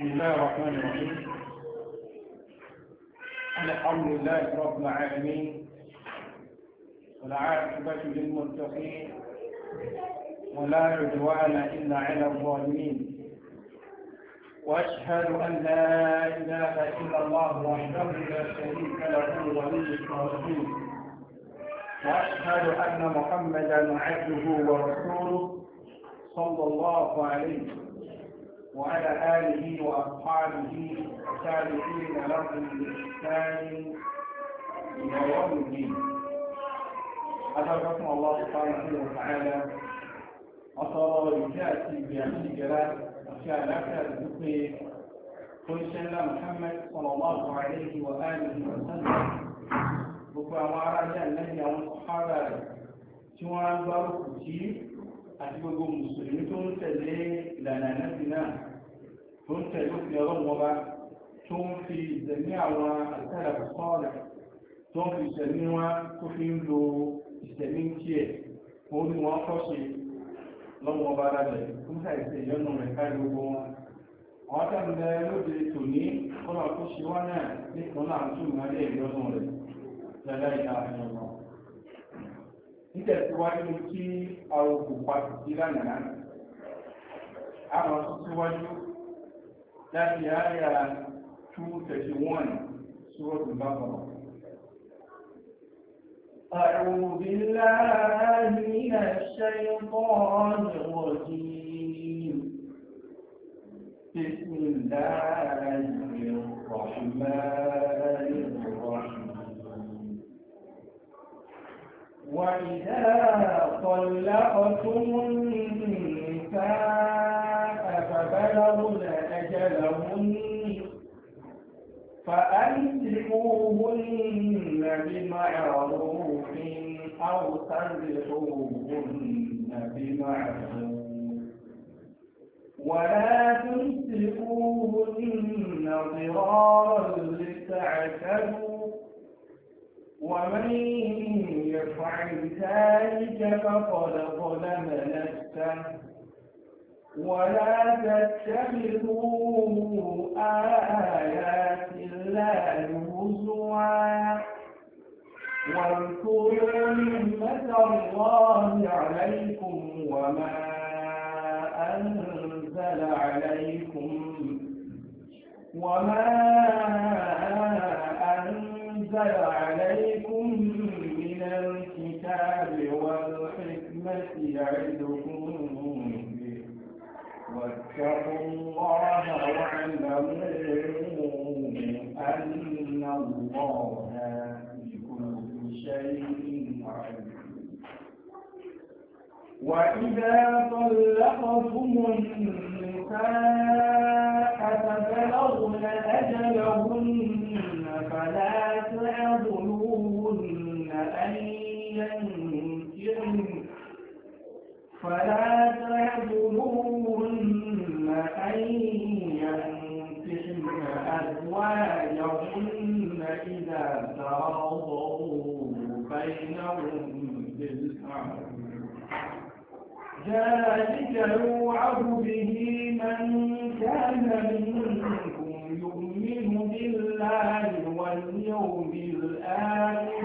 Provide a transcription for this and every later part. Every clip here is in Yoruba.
بسم الله الرحمن الرحيم. الحمد لله رب العالمين والعاقبة للمتقين ولا عدوان إلا على الظالمين، وأشهد أن لا إله إلا الله وحده لا شريك له ولي الصالحين، وأشهد أن محمدا عبده ورسوله صلى الله عليه وعلى آله وأصحابه والتابعين لهم بإحسان إلى يوم الدين. أدعوكم الله سبحانه وتعالى أصر رجاتي بأمين جلال وكان الذكر قل سيدنا محمد صلى الله عليه وآله وسلم بكرة وعلى النبي والصحابة سواء بارك àti gbogbo mùsùlùmí tó ń tẹ̀lé ìlànà ànábì náà, tó ń tẹ̀lé òfin ọlọ́run ọba, tó ń fi ìṣẹ̀mí àwọn àtàrà sọ́ọ̀lẹ̀, tó ń fi ìṣẹ̀mí wọn tó fi ń lo ìṣẹ̀mí tiẹ̀ òun ni wọ́n kọ́ ṣe lọ́wọ́ ọba alábẹ̀ tó ń ṣàìsẹ̀ ìyọ́nù rẹ̀ kárí gbogbo wọn. àwọn tẹ́lẹ̀ lóde tòní kọ́nà tó ṣe wá náà nípa náà tó ìmọ̀lẹ́ ìyọ́nù rẹ̀ lẹ́lẹ́ ìta àfihàn náà. Nítẹ̀síwájú tí àwọn òkùnfà sí lánàá, àwọn síwájú láti àyà 231 Suratul Baqarah. أعوذ بالله من الشيطان الرجيم. بسم الله الرحمن الرحيم. وإذا طلقتم النساء فبلغن أجلهن فأمسكوهن بمعروف أو سرحوهن بمعروف ولا تمسكوهن ضرارا لتعتدوا، ومن يفعل ذلك فقد ظلم نفسه. ولا تتخذوا آيات الله هزوا واذكروا نعمة الله عليكم وما أنزل عليكم من الكتاب والحكمة يعظكم به، واتقوا الله واعلموا أن الله بكل شيء عليم. وإذا طلقتم النساء فبلغن أجلهن فلا تعضلوهن أن ينكحن أزواجهن إذا تراضوا بينهم بالمعروف، ذلك يوعظ به من كان منكم يؤمن بالله واليوم الآخر،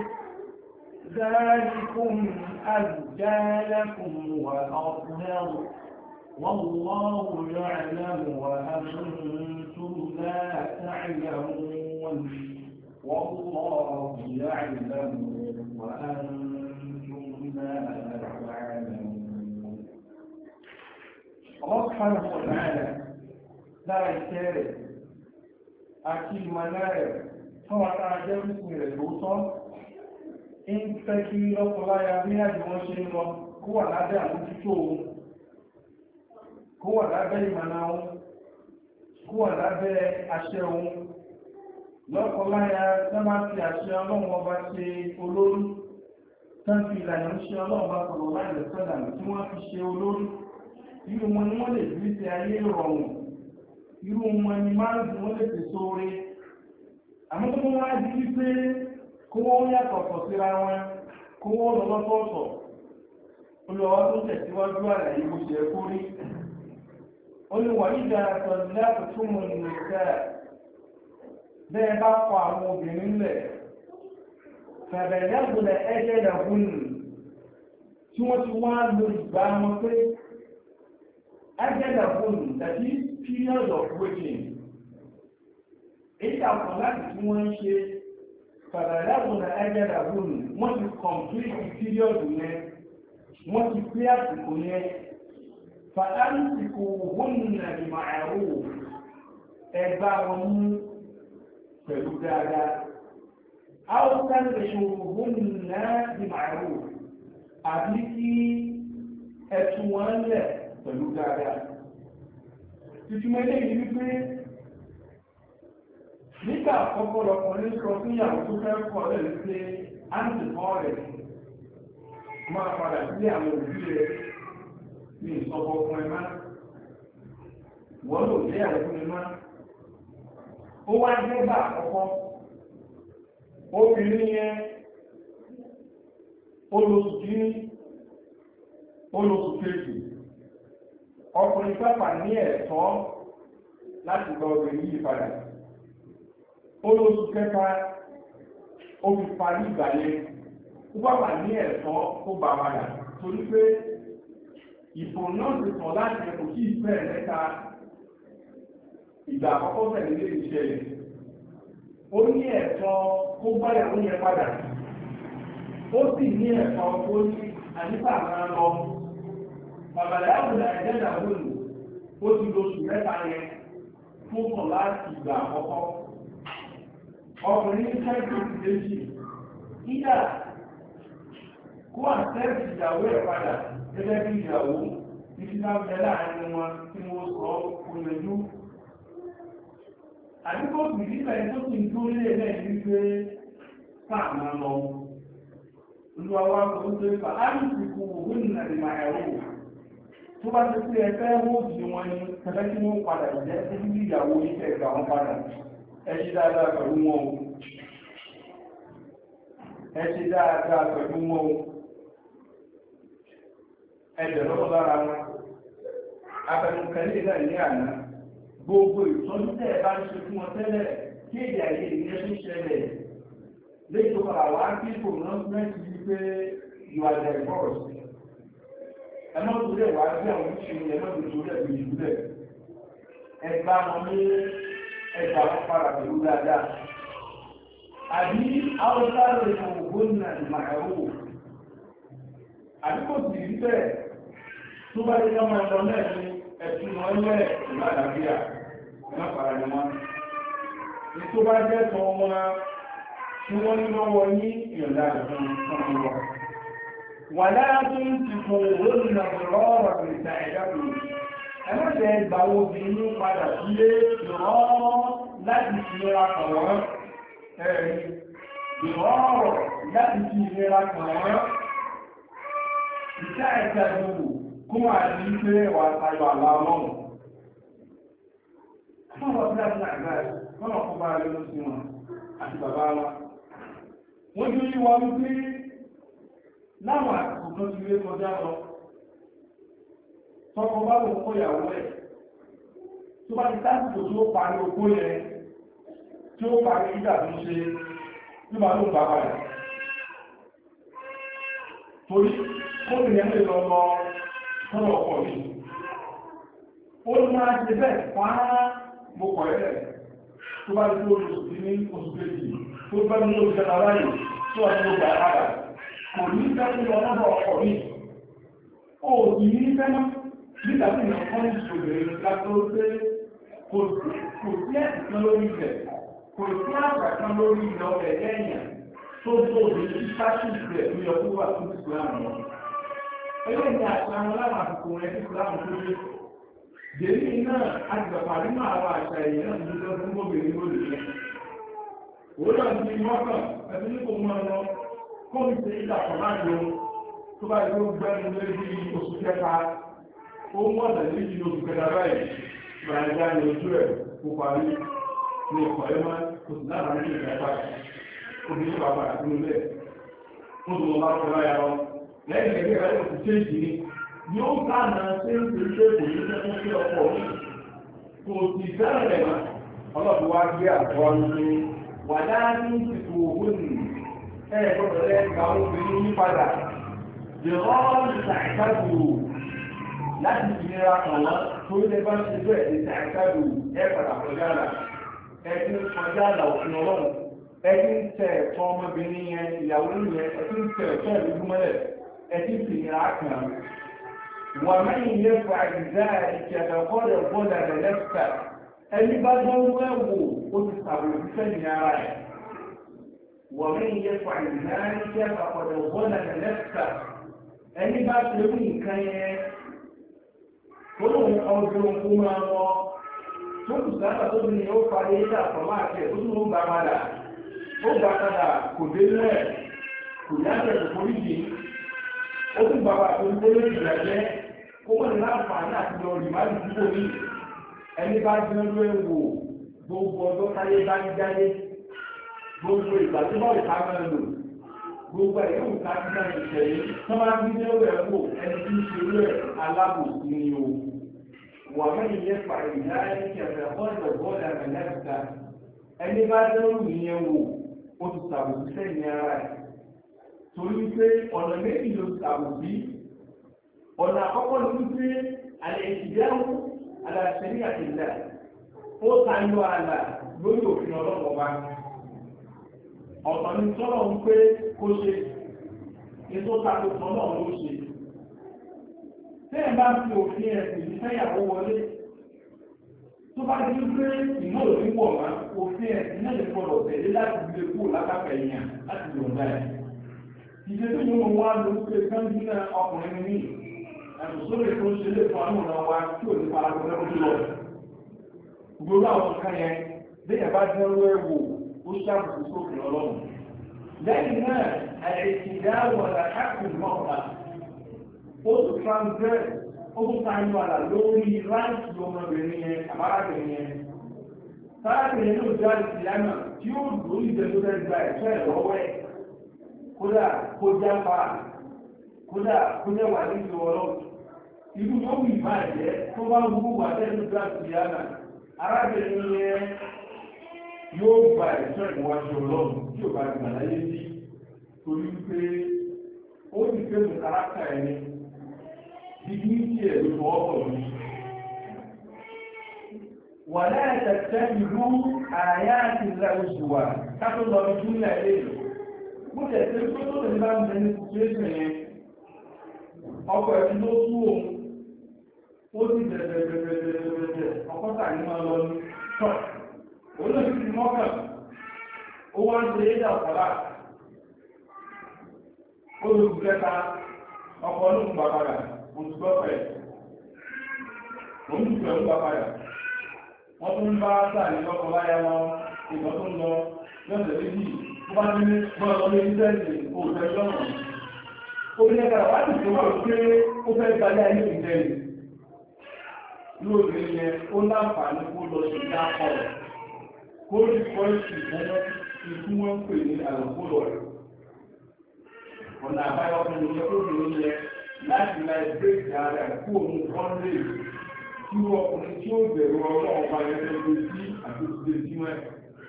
ذلكم أزكى لكم وأطهر، والله يعلم وأنتم لا تعلمون، والله يعلم وأنتم لا تعلمون. الله سبحانه وتعالى لا يكره أكيد مناير فهو تعجب اسم الوصف ń fẹ́ kí lọ́pọ̀láyà ní àjò wọn ṣe ń lọ kó wà lábẹ́ àmójútó ohun, kó wà lábẹ́ ìmọ̀nà ohun, kó wà lábẹ́ àṣẹ ohun. Lọ́pọ̀láyà tán máa fi àṣẹ ọlọ́run ọba ṣe olórí, tán fi ìlànà ń ṣe ọlọ́run bá sọ̀rọ̀ láìlẹ̀ sọ́dà tí wọ́n fi ṣe olórí. Irú wọn ni wọ́n lè fi ṣe ayé rọrùn, irú wọn ni márùn-ún wọ́n lè fi sóore. Àmọ́ tó wọ́n á di wípé kó wọ́n yàtọ̀tọ̀ síra wọn, kó wọ́n lọ lọ́tọ̀ọ̀tọ̀, olùwà tó tẹ̀síwájú àlàyé bó ṣe kó rí. ó ní wà nígbà tọ̀lá túnmọ̀ nìkẹ́ bẹ́ẹ̀ bá kọ àwọn obìnrin lẹ̀ fẹ̀bẹ̀lẹ́gbọ̀lẹ̀ ẹgbẹ́ lẹ́gùn tí wọ́n ti wá lo ìgbà wọn pé ẹgbẹ́ lẹ́gùn tàbí period of waiting èyí àkọ́ láti tí wọ́n ń ṣe fẹ̀bẹ̀lẹ́gbọ̀lẹ̀ ẹgbẹ́ lẹ́gùn wọ́n ti complete period yẹn wọ́n ti pé àsìkò yẹn فأمسكوهن بمعروف ẹgbàwọn pẹ̀lú dáadáa أو تنبشوهن بمعروف àbí kí ẹtù wọn lẹ̀ pẹ̀lú dáadáa. Ìtumọ̀ eléyìí wípé nígbà àkọ́kọ́ lọkùnrin sọ fún ìyàwó tó fẹ́ kọ́ rẹ̀ wípé á ń tẹ̀kọ́ rẹ̀ máa padà sí àwọn òbí rẹ̀ ní ìsọ̀bọ̀ fún ẹ má wọ́n lò jẹ́ àwọn fún ẹ má ó wá jẹ́ bá àkọ́kọ́ obìnrin yẹn olóṣù kìíní olóṣù kejì ọkùnrin pápá ní ẹ̀tọ́ láti gba obìnrin yìí padà olóṣù kẹta ó fi parí ìgbà yẹn ó pápá ní ẹ̀tọ́ ó bá padà torí pé ìbò náà ti sọ láti ẹ̀kọ́ sí ìfẹ́ ẹ̀lẹ́ta ìgbà àkọ́kọ́ tẹ̀lé lè ṣẹlẹ̀ ó ní ẹ̀tọ́ kó báyàwó yẹn padà ó sì ní ẹ̀tọ́ tó ní àyíká máa lọ bàbàlẹ̀ àbúlà ẹ̀jẹ̀ ìdàgbòlù ó ti lóṣù mẹ́ta yẹn fún sọ láti ìgbà àkọ́kọ́ ọkùnrin ní sẹ́ẹ̀kì méjì ìdá kó àtẹ́ẹ̀tì ìyàwó ẹ̀ padà gẹ́gẹ́ bí ìyàwó títí náà bẹ láàrin wọn tí wọ́n sọ òyìnbó àdúgbò ìdílé tó ti ń tó lé lẹ́yìn wípé sáàmà lọ olúwawá tó ń tó ipa áìsìkò òun nà lè máa ẹ̀rọ tó bá ti pé ẹgbẹ́ wọ́n di wọn ni kẹfẹ́ tí wọ́n padà jẹ́ títí bí ìyàwó ìfẹ́ ìgbà wọn padà ẹ ṣe dáadáa pẹ̀lú wọn o ẹ ṣe dáadáa pẹ̀lú wọn o ẹ̀jẹ̀ lọ́wọ́ lára wọn afẹnukẹ́lẹ́ náà ní àná gbogbo ìtọ́jú tẹ́ ẹ bá ń ṣe fún wọn tẹ́lẹ̀ kí èdè àyè ìyẹn tó ṣẹlẹ̀ lẹ́tọ̀ padà wá kí pronouncement yìí pé you are divorced ẹ má tó lẹ̀ wá sí àwọn oníṣẹ́ ẹ má tó tó lẹ̀ bí jù lẹ̀ ẹgbà wọn ní ẹgbà wọn padà pẹ̀lú dáadáa àbí haúsá rẹ̀ fún gómìnà ìmàlẹ́wò àbí kò sì rí bẹ́ẹ̀ tó bá lè lọ́mọ ẹ̀lọ́ náà ní ẹ̀sùn wọn lẹ̀ ìlú àlàáfíà náà fara ní wọn. Ètò bá jẹ́ tọ́ wọn tí wọ́n ní lọ́wọ́ ní ìyọ̀dá àdùn fún wọn. Wà lára tó ń ti fún òun nà lọ́rọ̀ ìta ẹ̀dá kù. Ẹlẹ́sẹ̀ ìgbà wo bí ní padà sílé ìrọ́rọ́ láti fi ìlera kàn wọ́n. Ìrọ́rọ̀ láti fi ìlera kàn wọ́n. Ìta ẹ̀dá ìdòwò kó máa ní pé wà tayọ àlà ọlọ́run. Fún ọ̀pọ̀ láti àgbà lọ́nà kó bá lọ́nà sí wọn àti bàbá wa. Wọ́n jú yí wa wípé láwọn àtìkò kan ti lé kọjá lọ. Tọ́kọ bá lò kó ìyàwó ẹ̀. Tó bá ti tásìkò tí ó parí okó yẹn, tí ó parí ìgbà tó ṣe, tí bá ló ń bá padà. Torí, kó ìyẹn lè lọ fọ́nà ọkọ̀ mi. Ó ní máa ṣe bẹ́ẹ̀ fáá mo kọ̀ ẹ́lẹ̀ tó bá ní oṣù sí ní oṣù kejì tó bá ní oṣù kẹta láyé tó wà ní oṣù àpàdà. Kò ní fẹ́ tó lọ lọ́dọ̀ ọkọ̀ mi. Ó sì ní fẹ́ mọ́ nígbà tí ìyàn kọ́ ní ìṣòro látó pé kò sí ẹ̀sìn kan lórí ilẹ̀, kò sí àgbà kan lórí ilẹ̀ ọ̀rẹ́ lẹ́yìn tó bóòdì sí sáṣì ìgbẹ̀ tó yọ kó wà fún ìsìlámù wọn. Ẹgbẹ́ ìgbà àti àwọn aláwọ̀ àsìkò rẹ̀ sí ìsìlámù tó lé. Jèrí náà àti bàbá nínú àwọn àṣà èèyàn náà ti lọ fún gbòmìnir lórí rẹ̀. Òwúrọ̀ náà ti mọ́kàn ẹbí ní kò mọ́ lọ kó ń ṣe ìdàpọ̀ láti ohun tó bá yóò gbẹ́nu lórí oṣù kẹta. Ó mú ọ̀sẹ̀ méjì oṣù kẹta báyìí. Ìgbàlejò ní ojú ẹ̀ kó parí ní ọkọ̀ ẹ̀ máa kò sì lára ní ìgbà obìnrin bàbá àti ilé ó tó lọ bá fẹ́ láyà lọ lẹ́yìn ẹgbẹ́ rẹ̀ kò ṣe ìjì ní yóò kàná sí ìpínlẹ̀ kò ní fẹ́ fún ọkọ̀ orí kò sì fẹ́rẹ̀ rẹ̀ mọ́ ọlọ́dún wá gbé àtọ́wá wípé wà láàrín ìsìnkú òhun ní ẹ̀ẹ́dọ́dọ̀ lẹ́gbà obìnrin ní padà lè rọ́ọ̀lù ṣàìkájú láti ìnira kan wọ́n tó lè bá ṣe bẹ́ẹ̀ lè ṣàìkájú ẹ̀ padà kọjá là ẹ̀dí kọjá là òfin ọlọ́run ẹ̀dí ń tẹ̀ ẹ̀tọ́ ọmọbìnrin yẹn ìyàwó yẹn ẹ̀dí ń tẹ̀ ẹ̀tọ́ ìlú mọ́lẹ̀ ẹ̀dí ìnira kan ومن يفعل ذلك فقد ظلم نفسه ẹni bá dánwó ẹ̀wò ó ti sàbòsíṣẹ́ ní ara ẹ̀ ومن يفعل ذلك فقد ظلم نفسه ẹni bá ṣe mú nǹkan yẹn tó lóun ọdún kó máa lọ tó kù sábà tó ní ó parí ẹ̀dá àfọ̀mọ́ àti ẹ̀ tó tún ó gbà padà kò dé lẹ̀ kò yáṣẹ̀ kò forí jì ó tún bàbá tó ń tẹ́lẹ̀ ìgbàjẹ́ kó wọ́n ní láǹfààní àti lọ rí máa dúró ní ẹni bá jẹ́ ló ẹ̀wò gbogbo ọjọ́ táyé bá ń jáyé gbogbo ìgbà tó bá ìta máa lò gbogbo ẹ̀yẹ́ òkà tí náà ti tẹ̀lé tó máa ń gbé ẹ̀wò ẹni tí ń ṣe rẹ̀ alábòsí ni o wà mẹ́rin yẹn pa ìdá ẹni kẹfẹ́ bọ́ọ̀lù bọ́ọ̀lù àmẹ́lẹ́ta ẹni bá jẹ́ ló yẹn wò ó ti sàbòsí sẹ́yìn ara ẹ̀ torí pé ọ̀nà méjì ló sàbòsí ọ̀nà àkọ́kọ́ ló wípé àlẹ́ ìdáhùn aláṣẹ́rí àtìlẹ́ ó tayọ àlà lórí òfin ọlọ́pọ̀ bá ọ̀tọ̀ ní tọ́lọ̀ ń pé kó ṣe ètò tako tọ́lọ̀ ló ṣe tẹ́ẹ̀ bá fi òfin ẹ̀sìn ìfẹ́yàwó wọlé tó bá dé pé ìmọ̀ òfin wọ̀ wá òfin ẹ̀sìn náà lè gbọdọ̀ tẹ̀lé láti gbé kúrò lákàtà èèyàn láti lò ń báyìí ìṣẹ́ tó yóò wá ló ń pè sáńjú náà ọkùnrin ní àtúnṣe tó ń ṣe lè fún àwọn ọ̀nà wa tí ò ní parapọ̀ lẹ́kọ̀ọ́ lọ. Gbogbo àwọn nǹkan yẹn lẹ́yìn bá jẹ́ ọ̀rọ̀ ẹ̀wò ó ṣàbùkù sókè ọlọ́run. Lẹ́yìn náà àìsí ìdáwọ̀ ọ̀la káàkiri mọ́ta ó tún transgress ó tún tayọ àlà lórí láìsí ọmọbìnrin yẹn àbárábìnrin yẹn. Sárábìnrin náà jáde sí lánà tí ó lórí ìdẹ́gbẹ́sẹ̀ gba ẹ̀ṣọ́ ẹ̀ lọ́wọ́ ẹ̀. Kódà kó jápa kódà kó jẹ́ wà ní ìwọ̀rọ̀ ìlú yóò wù ìbàjẹ́ tó bá ń gbogbo wà tẹ́lú gíláàsì yánà arábìnrin yẹn yóò gba ẹ̀ṣọ́ ìwájú ọlọ́run tí ò bá gbà láyé sí torí pé ó ti fẹ́ mú kárákà ẹni dídí tí ẹ̀ ló fọ́ ọ̀pọ̀ mi. wà láyé tẹ̀tẹ̀ ìlú àyà àti ìlà oṣù wa ká tó lọ bí júlẹ̀ lẹ́yìn bó tẹ̀ sí pé tó lè bá ń bẹ ní situation yẹn ọkọ̀ ẹ̀sí ló tú òun ó sì bẹ̀rẹ̀ ọkọ̀ tàbí máa lọ ní tọ́ olóòtú ti mọ́kàn ó wá ń ṣe éjà ọ̀pọ̀lá olóòtú kẹta ọkọ̀ olóòtú gbàpadà òtúgbọ́fẹ̀ òtúgbẹ̀ ń gbàpadà wọ́n tún bá sáà ní lọ́kọ̀ láyá lọ ìgbà tó ń lọ lọ́sẹ̀ méjì tó bá ní bọ́ọ̀lọ́ ní ìsẹ́ẹ̀sì òòtẹ́ lọ́rùn obìnrin ẹ̀kàrà wá ti tó wọ́n pé ó fẹ́ gbalẹ̀ ayé ìjẹ́rì lóògbé yẹn ó láǹfààní kó lọ sí dákọ̀ kó rí pọ́ìsì ìfẹ́lẹ́ ikú wọ́n ń pè ní àlùkòlọ̀ rẹ̀ ọ̀nà àbáyọ fún mi tó bìnrin yẹn láti la ìbéèkì ara ẹ̀ kú òun kọ́ńdé tí ọkùnrin tí ó bẹ̀rù ọlọ́run bá yẹn fẹ́ gbé sí àtúntò sí wọn.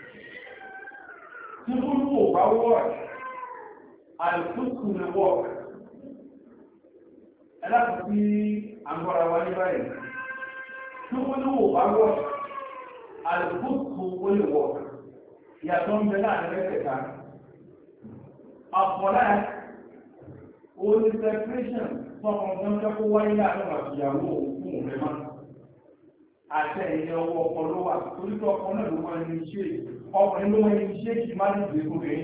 tí ó lù ò bá wọ́ọ̀kì àlùkùkù rẹ̀ wọ́ọ̀kì ẹlẹ́kùn sí àgbọ̀ra wa ní báyìí tí ó lù ò bá wọ́ọ̀kì àlùkùkù ó lè wọ́ọ̀kì ìyàtọ̀ ń bẹ láàrin mẹ́tẹ̀ẹ̀ta àpọ̀lá oní separation fọ́kàn tó ń jẹ́ kó wáyé láàrin àtìyàwó fún òfin máa àtẹ ìyẹ ọwọ́ ọkọ̀ ló wà torí tó ọkọ̀ náà ló máa ń ṣe ọkùnrin ló máa ń ṣe kì máa ń gbé obìnrin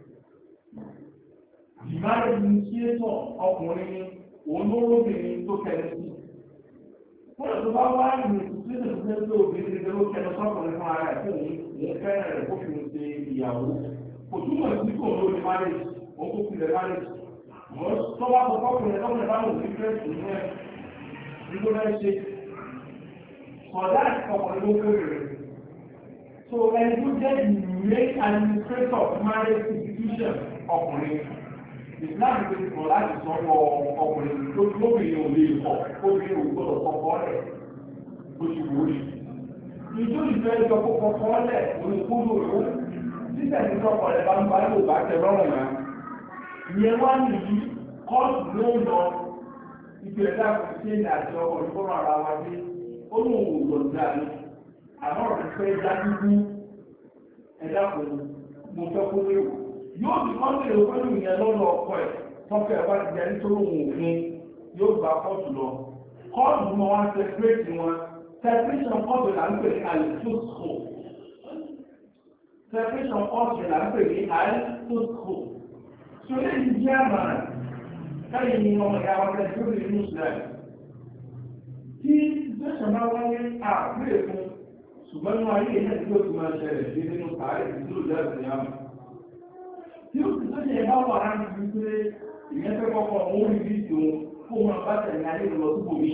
ìmáàlì ní kí é tọ̀ ọkùnrin òun ló lóbìnrin tó kẹrẹ sí fún ẹ̀tọ́ bá wá ní ìtúsílẹ̀ tó fẹ́ tó obìnrin tó kẹrẹ sọ́kùnrin fún ara ẹ̀ fún òun fẹ́rẹ̀ rẹ̀ kó fi ń ṣe ìyàwó kò túmọ̀ sí kò lórí marriage òun kò filẹ̀ marriage wọ́n tó bá kọ́ fọ́kùnrin lọ́kùnrin bá wọ́n ní fẹ́ẹ̀sì ní ẹ̀ nígbó náà ṣe ọ̀dá ọkùnrin ló fẹ́rẹ̀ so ẹni tó jẹ́ ìwé administrator of marriage institution ọkùnrin ìsìláàmù tó ti kọ̀ láti sọ́wọ́ ọkùnrin tó lóbìnrin ò lè kọ̀ obìnrin ò gbọ́dọ̀ kọ́kọ́ rẹ̀ ó ti wò ó yìí. ìjọ ìfẹ́ ìjọ kọ́kọ́ lẹ̀ olùkúlù òru títẹ̀ ní sọ́kọ̀ rẹ̀ bá ń bá lò bá tẹ lọ́rùn náà. ìyẹn wá nìyí kọ́ọ̀tù ló ń lọ ìgbésẹ̀ àkókò sí ẹ̀dá àti ọkọ̀ ìfọ́nà ara wa dé ó lóun ò lọ́ọ̀dà ni àmọ́ ọ̀rẹ́ fẹ́ dájú bú ẹ̀dá kò mo fẹ́ kó léwu yóò ti kọ́ sí ìròpẹ́lú ìyẹn lọ́dọ̀ ọkọ ẹ̀ tọ́kẹ́ ẹ̀ bá ti jẹ́ nítorí òun òfin yóò gba kóòtù lọ kóòtù mọ́ wọn sẹpẹ́rẹ́tì wọn separation kóòtù là ń pè ní àlùfóòsù separation kóòtù là ń pè ní àlùfóòsù tí ó lè ní jẹ́ àmàrà káyìn ní ọmọ ìyá wọn tẹ́lẹ̀ tó lè ní ìsìlẹ̀ tí ìgbésẹ̀ máa wáyé àpérè fún ṣùgbọ́n ní ayé ìyẹn tí ó ti máa ṣẹlẹ̀ sí nínú ààrẹ tí ó jẹ́ ìsìn yàmù tí ó ti tó ṣe bá wà láti fi pé ìyẹn fẹ́ kọ́kọ́ òun rí bí ìtòun kó wọn bá tẹ̀lé ayé lọ síbò mí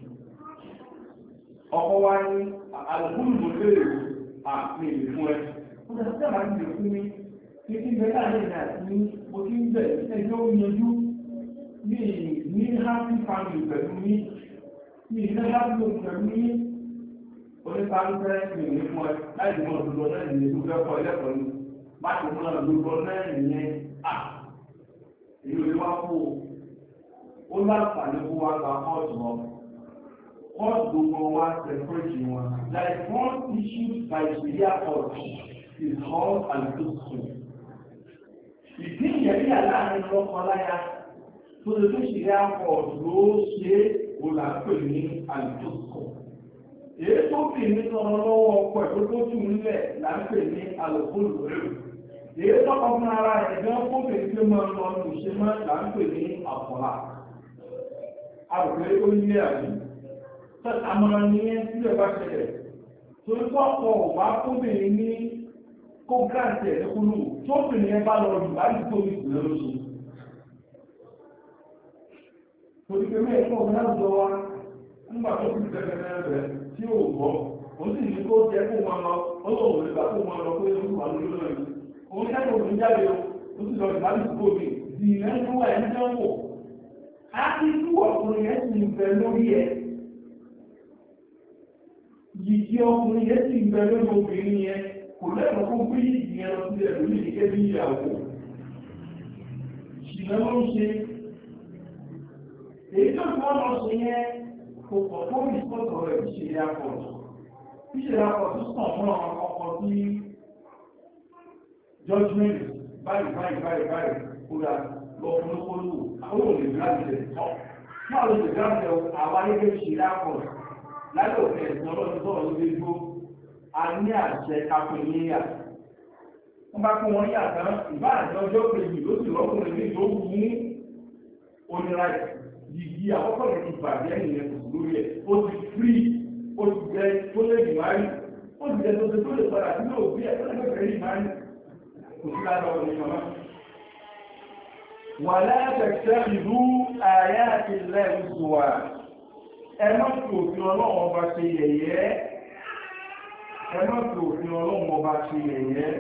ọkọ̀ wá ní àlùkùnù ló lè àmì ìlú fún ẹ ó dẹ̀ sí àmà ìlú fún mi ní kí n bẹ láàrin ìrìn àti ní mo ti ń bẹ̀ ẹjọ́ yanjú ní happy family pẹ̀lú ní ilé happy home pẹ̀lú ní onípàlùfẹ́ ìrìn fún ẹ láì mọ̀ ọdún lọ lẹ́yìn ní ìlú ẹ̀kọ́ ẹlẹ́kọ̀ọ́ ní máàkì mọ́ ọdún lọ lẹ́yìn yẹn èyí ò lè wá kó ó láǹfààní kó wá gba kóòtù lọ kóòtù gbogbo wa separate wọn like one issued by Sharia court is called al-Qism. ìdí ìyẹ̀rí àláàrin lọ́kọláya tó lè tó Sharia court ló ṣe olàpẹ̀ ní al-Qism. èyí tó fi ní sọ̀rọ̀ lọ́wọ́ ọkọ̀ ẹ̀ tó tó tù nílẹ̀ là ń pè ní al-Khulu'. èyí tó kọ́ fún ara ẹ̀ gan kó fèrè pé máa lọ ní ìṣe máa là ń pè ní àpọ̀lá. àrùkẹ́ ó nílé àbí àmọ̀ràn ní ẹ́ sílẹ̀ bá ṣẹlẹ̀ tó ń tọ́pọ̀ wá kóbìnrin ní kó gáàsì ẹ̀ kúrú tó bìnrin ẹ bá lọ jù láti tó ní ìpìlẹ̀ lóṣù torí pé mẹ́rin fún ọ̀gá àjọ wa nígbà tó fi tẹ̀lẹ̀ rẹ̀ tí ó gbọ́ ó sì ní kó jẹ́ kó wọn lọ ó lọ òun nígbà kó wọn lọ pé ó wà lórí lórí òun kẹ́kọ̀ọ́ òun jáde ó sì lọ ìbá ní ìkó mi dì í lẹ́nu ẹ̀ ń dánwò á ti tú ọkùnrin ẹ̀ sì ń bẹ lórí ẹ̀ yìí ọkùnrin yẹn ti gbẹ lórí obìnrin yẹn kò lẹ́nu fún bí ìyẹn lọ sí ẹ̀rù ní ìdíkẹ́ bí ìyàwó ṣìnà ló ń ṣe èyí tó ti wọ́n lọ ṣe yẹn kò pọ̀ fún ìsọ́tọ̀ rẹ̀ bí ṣe àpọ̀jù bí ṣe àpọ̀jù sàn mọ́ ọkọ̀ sí judgment báyìí kódà lọ fún lókòlù àwọn olè gbáàjẹ̀ ọ̀ fún àwọn olè gbáàjẹ̀ àwọn ayébẹ̀ ṣe àpọ̀jù láti òfin ẹ̀sìn ọlọ́run tó ọ̀rọ̀ lórí gbó a ní àṣẹ kápẹ́ níyà wọ́n bá kó wọn yà tán ìbá àjọ ọjọ́ kejì ló sì lọ́kùnrin ní ìlú òkú ní onírà yìí àkọ́kọ́ rẹ̀ ti bàjẹ́ nìyẹn kò lórí ẹ̀ ó ti fírí ó ti jẹ tó lè dì máa rí ó ti jẹ tó lè padà sí òbí ẹ̀ tó lè fẹ́ rí máa rí kò sí lára ọ̀rọ̀ nìkan náà. wà látẹ̀kẹ́ ìlú àyà àti ilẹ̀ ìṣòwà ẹ má fi òfin ọlọ́run ọba ṣe yẹ̀yẹ́ ẹ má fi òfin ọlọ́run ọba ṣe yẹ̀yẹ́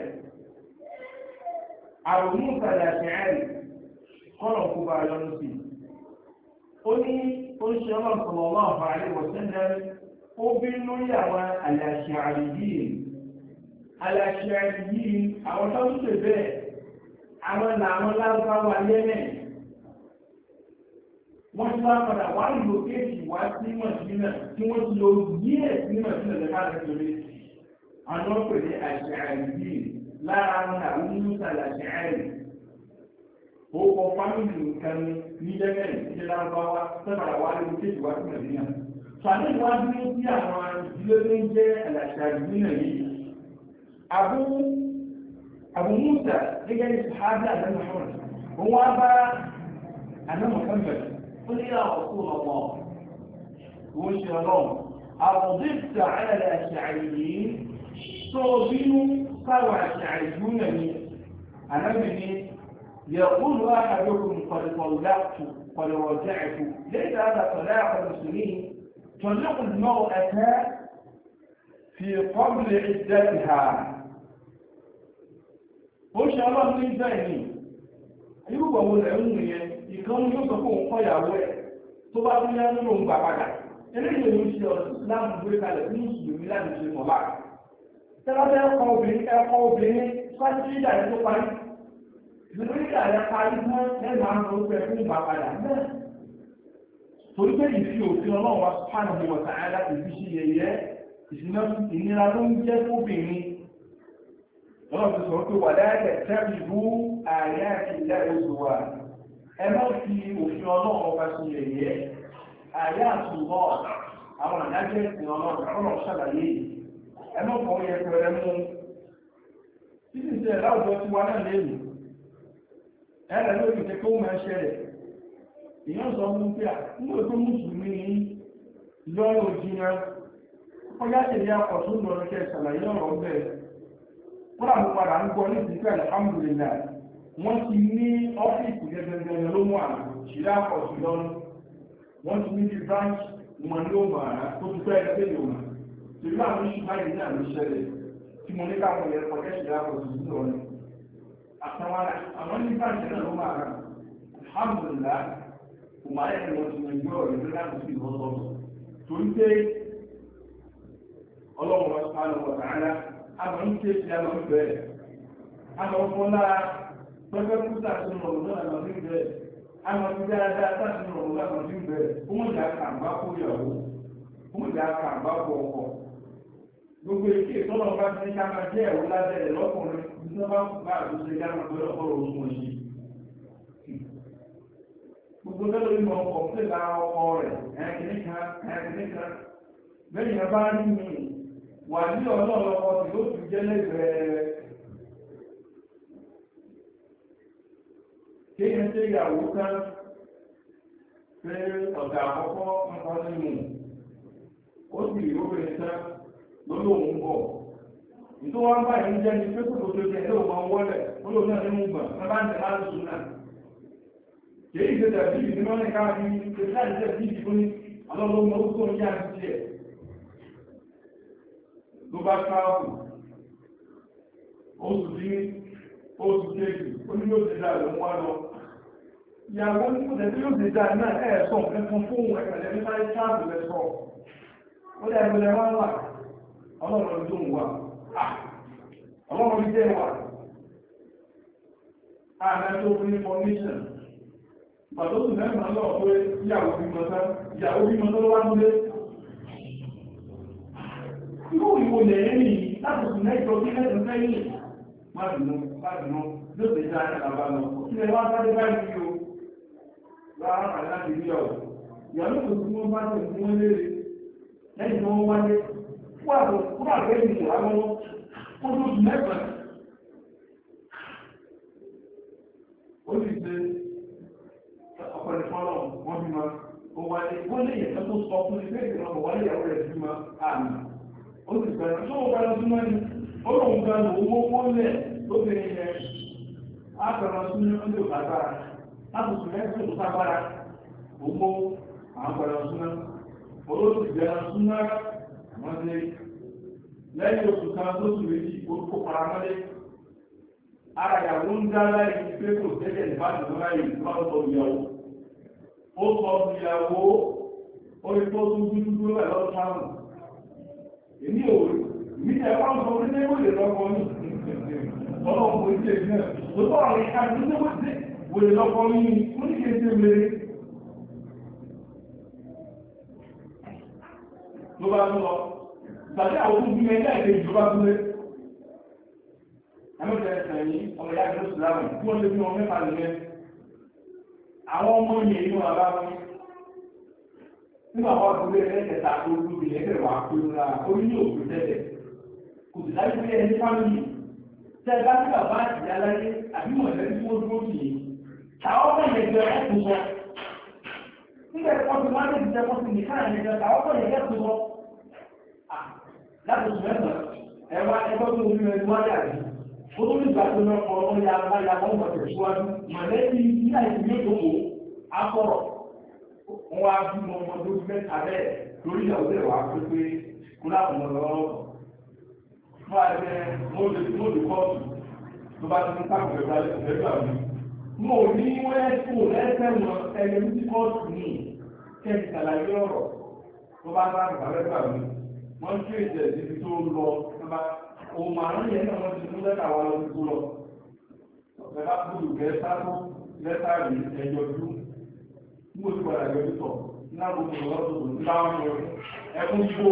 àrùn ìsàlẹ̀ àṣẹ́rì kọ́nà kó bá yọnu sí ó ní ó ṣe ọlọ́run sọ̀rọ̀ ọlọ́run àfààní wọ̀sẹ́ndẹ́ ó bí lórí àwọn àlàṣàrì yìí àwọn tó ń ṣe bẹ́ẹ̀ àwọn làwọn lárúbáwá yẹ́mẹ̀ wọ́n ti wá padà wá ìlò kéèkì wá sí mọ̀sílẹ̀ tí wọ́n ti lò yíẹ̀ sí mọ̀sílẹ̀ lẹ́ka lẹ́tọ̀ọ́lẹ́ àwọn ọ̀pẹ̀ ní àṣàrì yìí lára wọn àwọn onímọ̀sálà àṣàrì ó kọ fámìlì nǹkan ní yẹ́mẹ̀ ní lárúbáwá sẹ́bàrà wá lórí kéèkì wá sí mọ̀sílẹ̀ sàmì ìwádìí sí àwọn ìdílé tó ń jẹ́ àṣàrì yìí Abu Musa gẹ́gẹ́ ní sàhábà àti Muhammad òun wá bá àná Muhammad ó ní àwọn ọ̀sùn ọmọ òun ṣe ọlọ́run àbọ̀dìsà àyàlẹ̀ àṣàrì yìí tó bínú sáwà àṣàrì yìí nà ní ànábì ní يقول أحدكم قد طلقت قد رجعت ليس هذا طلاق المسلمين طلق المرأة في قبل عدتها ó ṣe ọlọ́run ní ìjọ ìní irúgbà wo lẹ̀ ń yẹn ìkan yóò sọ fún òun kọ́yàwó ẹ̀ tó bá tún yá nínú òun gbà padà eléyìí òun ṣe ọ̀sùn láàmú gbé kalẹ̀ fún mùsùlùmí láti ṣe mọ̀lá tẹ́lọ́dẹ́ ẹ̀kọ́ obìnrin fásitì ìdá ẹ̀ tó parí ìgbésí ìdá ẹ̀ parí mọ́ ẹ̀mà ń lọ pẹ̀ fún gbà padà bẹ́ẹ̀ torí pé ìfi òfin ọlọ́run wa subhanahu wa ta'ala ìfi ṣe yẹyẹ ìsinmi ìnira tó ń jẹ́ fóbìnrin ọlọ́run ti sọ pé wà láyẹ̀ tẹ́bí bú ààrẹ àti ìlà ìṣòwà ẹ má fi òfin ọlọ́run ọba ṣe yẹyẹ ààrẹ àtúbọ̀ àwọn àdájọ́ ìsìn ọlọ́run ṣàlàyé ẹ má fọ yẹ pẹrẹ mú títí sí ẹ̀ láwùjọ tí wà náà lẹ́nu ẹ̀rẹ̀ lórí ìṣẹ́ tó máa ṣẹlẹ̀ èèyàn sọ fún pé nígbà tó mùsùlùmí lọ́rọ̀ òjìyàn ọjá tẹ̀lé akọ̀ tó lọ rẹ̀ ṣàlàyé ọ̀rọ̀ bẹ́ẹ̀ wọ́n àmú padà ń gbọ́ ní ìsìnkú alhamdulillah wọ́n ti ní ọ́fíìsì gẹ́gẹ́gẹ́ ló mú àmì ṣìlá akọ̀ sí lọ́nà wọ́n ti ní bí branch wọn ló mọ̀ àrá tó ti fẹ́ ẹgbẹ́ yòó mà tèmi àwọn oṣù báyìí ní àmì ṣẹlẹ̀ tí mo ní káwọn yẹn kọjá ṣìlá akọ̀ sí lọ́nà àtàwọn àwọn ní branch náà ló mọ̀ àrá alhamdulillah kò máa yẹ wọ́n ti mọ̀ ìgbé ọ̀rẹ́ tó láti fi ìwọ́sọ̀tọ̀ torí pé ọlọ́run wa subhanahu wa ta'ala àmọ́ ń ké sí àmọ́ ń bẹ̀rẹ̀ àmọ́ fún lára pẹ́pẹ́ kú sàtún ọ̀rọ̀ náà àmọ́ ń bẹ̀rẹ̀ àmọ́ fi dáadáa sàtún ọ̀rọ̀ náà àmọ́ ń bẹ̀rẹ̀ fún ìjà kàǹbá kó yàwó fún ìjà kàǹbá kó ọkọ gbogbo èké ìtọ́nà bá ti ní ká máa jẹ́ ẹ̀wọ́ lábẹ́rẹ̀ lọ́kùnrin tí wọ́n bá kú bá àtúnṣe ká máa pẹ́ ọ̀rọ̀ oṣù wọn ṣe gbogbo tẹ́lẹ̀ ní ọkọ̀ pé lára ọkọ rẹ̀ ẹ̀kìníkan lẹ́yìn ẹbá rí mi wà ní ọlọ́ọ̀lọ́kọ̀ tí ó ti jẹ́ lẹ́gbẹ̀ẹ́ kéyàn tẹ́ ìyàwó kan pé ọ̀gá àkọ́kọ́ nǹkan nínú ó sì rí obìnrin tán lólóhùn bọ̀ ìtò wọn bá yìí jẹ́ ní pé kò tó jẹ́ ilé òun wọlẹ̀ olóòtú náà nínú gbọ̀n bá ń tẹ̀ láti sùn náà kìí ṣe tẹ̀bí ìdí wọ́n ní káàkiri ìṣẹ́ ìṣẹ́ bí ìdí fún ọlọ́lọ́mọ ó tó ń yá ní tiẹ̀ ló bá káàkù oṣù tí oṣù kéèkì ó ní yóò ṣe dáa ló ń wá lọ ìyàwó ní kò tẹ̀bí yóò ṣe dáa náà ẹ̀ẹ̀sọ̀ ẹ̀fún fún ẹ̀kẹ̀lẹ̀ ní sáré káàkù lẹ́sọ̀ ó dẹ̀ ẹgbẹ̀lẹ̀ wá wà ọlọ́run tó ń wà ọlọ́run jẹ́ wà àmẹ́ tó fún information pàtó tún mẹ́rin lọ pé ìyàwó bímọ tó wá nílé irú ìwò lẹ́yìn láti tún mẹ́jọ sí mẹ́jọ sẹ́yìn máàdùnú ló tẹ́ já ní àbá lọ sílẹ̀ wá sáré báyìí o lára àti láti rí ọ̀ ìyàwó tó tún wọ́n bá tó tún wọ́n léèrè lẹ́yìn tó wọ́n wáyé fún àgbẹ̀yìn ìwà lọ́wọ́ ó tó tún mẹ́fà ó sì ṣe ọ̀pọ̀lẹ̀ fọ́lọ̀ wọ́n bí ma ó wáyé wọ́n lè yẹ̀ tó sọ fún ilé ìrọ̀lọ́ wáyé ìyàwó rẹ̀ bí ma àmì ó sì bẹ̀rẹ̀ tó wọ́n bẹ̀rẹ̀ súnmọ́ ní ó lòun gan lò owó wọ́n lẹ̀ lóbìnrin yẹn á bẹ̀rẹ̀ súnmọ́ ní òkàgbára láti sùn lẹ́sìn tó sábára owó àwọn bẹ̀rẹ̀ súnmọ́ olóòtú bẹ̀rẹ̀ súnmọ́ wọ́n lé lẹ́yìn oṣù kan tó sùn méjì orúkọ paramọ́lé ara ìyàwó ń dá láì pé kò tẹ́lẹ̀ ìbáṣẹ̀ láì lọ́sọ̀ ìyàwó ó sọ ìyàwó orí tó tún dúdú rẹ̀ lọ́dún márùn-ún èmi ò rí mi tẹ̀ wá ń sọ pé ní wòlé lọ́kọ́ ní ọlọ́run kò ṣe ìgbẹ́ tó tọ́ àwọn ìka tó ní wòlé lọ́kọ́ ní mú ní kí n ṣe mèrè ló bá tún lọ ìgbàdí àwọn tó bí ẹgbẹ́ ìgbẹ́ ìjọba tún lé ẹmọ́tẹ̀ ẹ̀sẹ̀ yìí ọmọ ìyá ìlú ìsìlámù tí wọ́n lè fi wọn mẹ́fà nìyẹn àwọn ọmọ yìí inú àbá wọn nígbà wọn tó lé ẹ̀ẹ́dẹ̀ta tó lóbi ẹgbẹ́ wà pé ra orí ní òkú tẹ́lẹ̀ kò sì dájú pé ẹni fámìlì tẹ́ bá sí bàbá àti ìyá láyé àbí mọ̀lẹ́bí tí wọ́n dúró kì í táwọn ọmọ yẹn jẹ ẹ̀kú sọ nígbà tí wọ́n ti máa ń tẹ̀sí ẹ̀kọ́ sí nìkan yẹn jẹ táwọn ọmọ yẹn ẹ̀kú sọ láti sùn mẹ́fà ẹ̀wá ẹgbẹ́ tó ń bí ẹni wáyé àdé olórí ìgbà tó lọ kọ ọmọ ya bá ya wọn bàtẹ síwájú mọ̀lẹ́bí ní àìsí ìdókòwò akọrọ wọn wá bí wọn ọmọ tó mẹ́ta bẹ́ẹ̀ lórí ìyàwó rẹ̀ wá pé pé kó láwọn ọmọ lọ́wọ́ fún àìsẹ mọ́lẹ̀ kọ́ọ̀tù tó bá ti ń káàkiri ẹgbẹ́ àwọn mo ní wẹ́ẹ̀kù lẹ́sẹ̀wọ̀n ẹni tí kọ́ọ̀tù ní kẹ́ẹ̀kì ṣàlàyé ọ̀rọ̀ tó bá bá bàbá mi wọ́n tún ìjẹ̀ ibi tó lọ ohun màrún yẹn náà wọ́n ti mú lẹ́tà wa lọ sí lọ ọ̀fẹ́ bá gbọ́dọ̀ gẹ́ sátó lẹ́tà rí ẹjọ́ dú nígbò tí padà yọjú sọ náà gbogbo lọ́sọ̀tò ní báwọn yọ ẹkún yíwó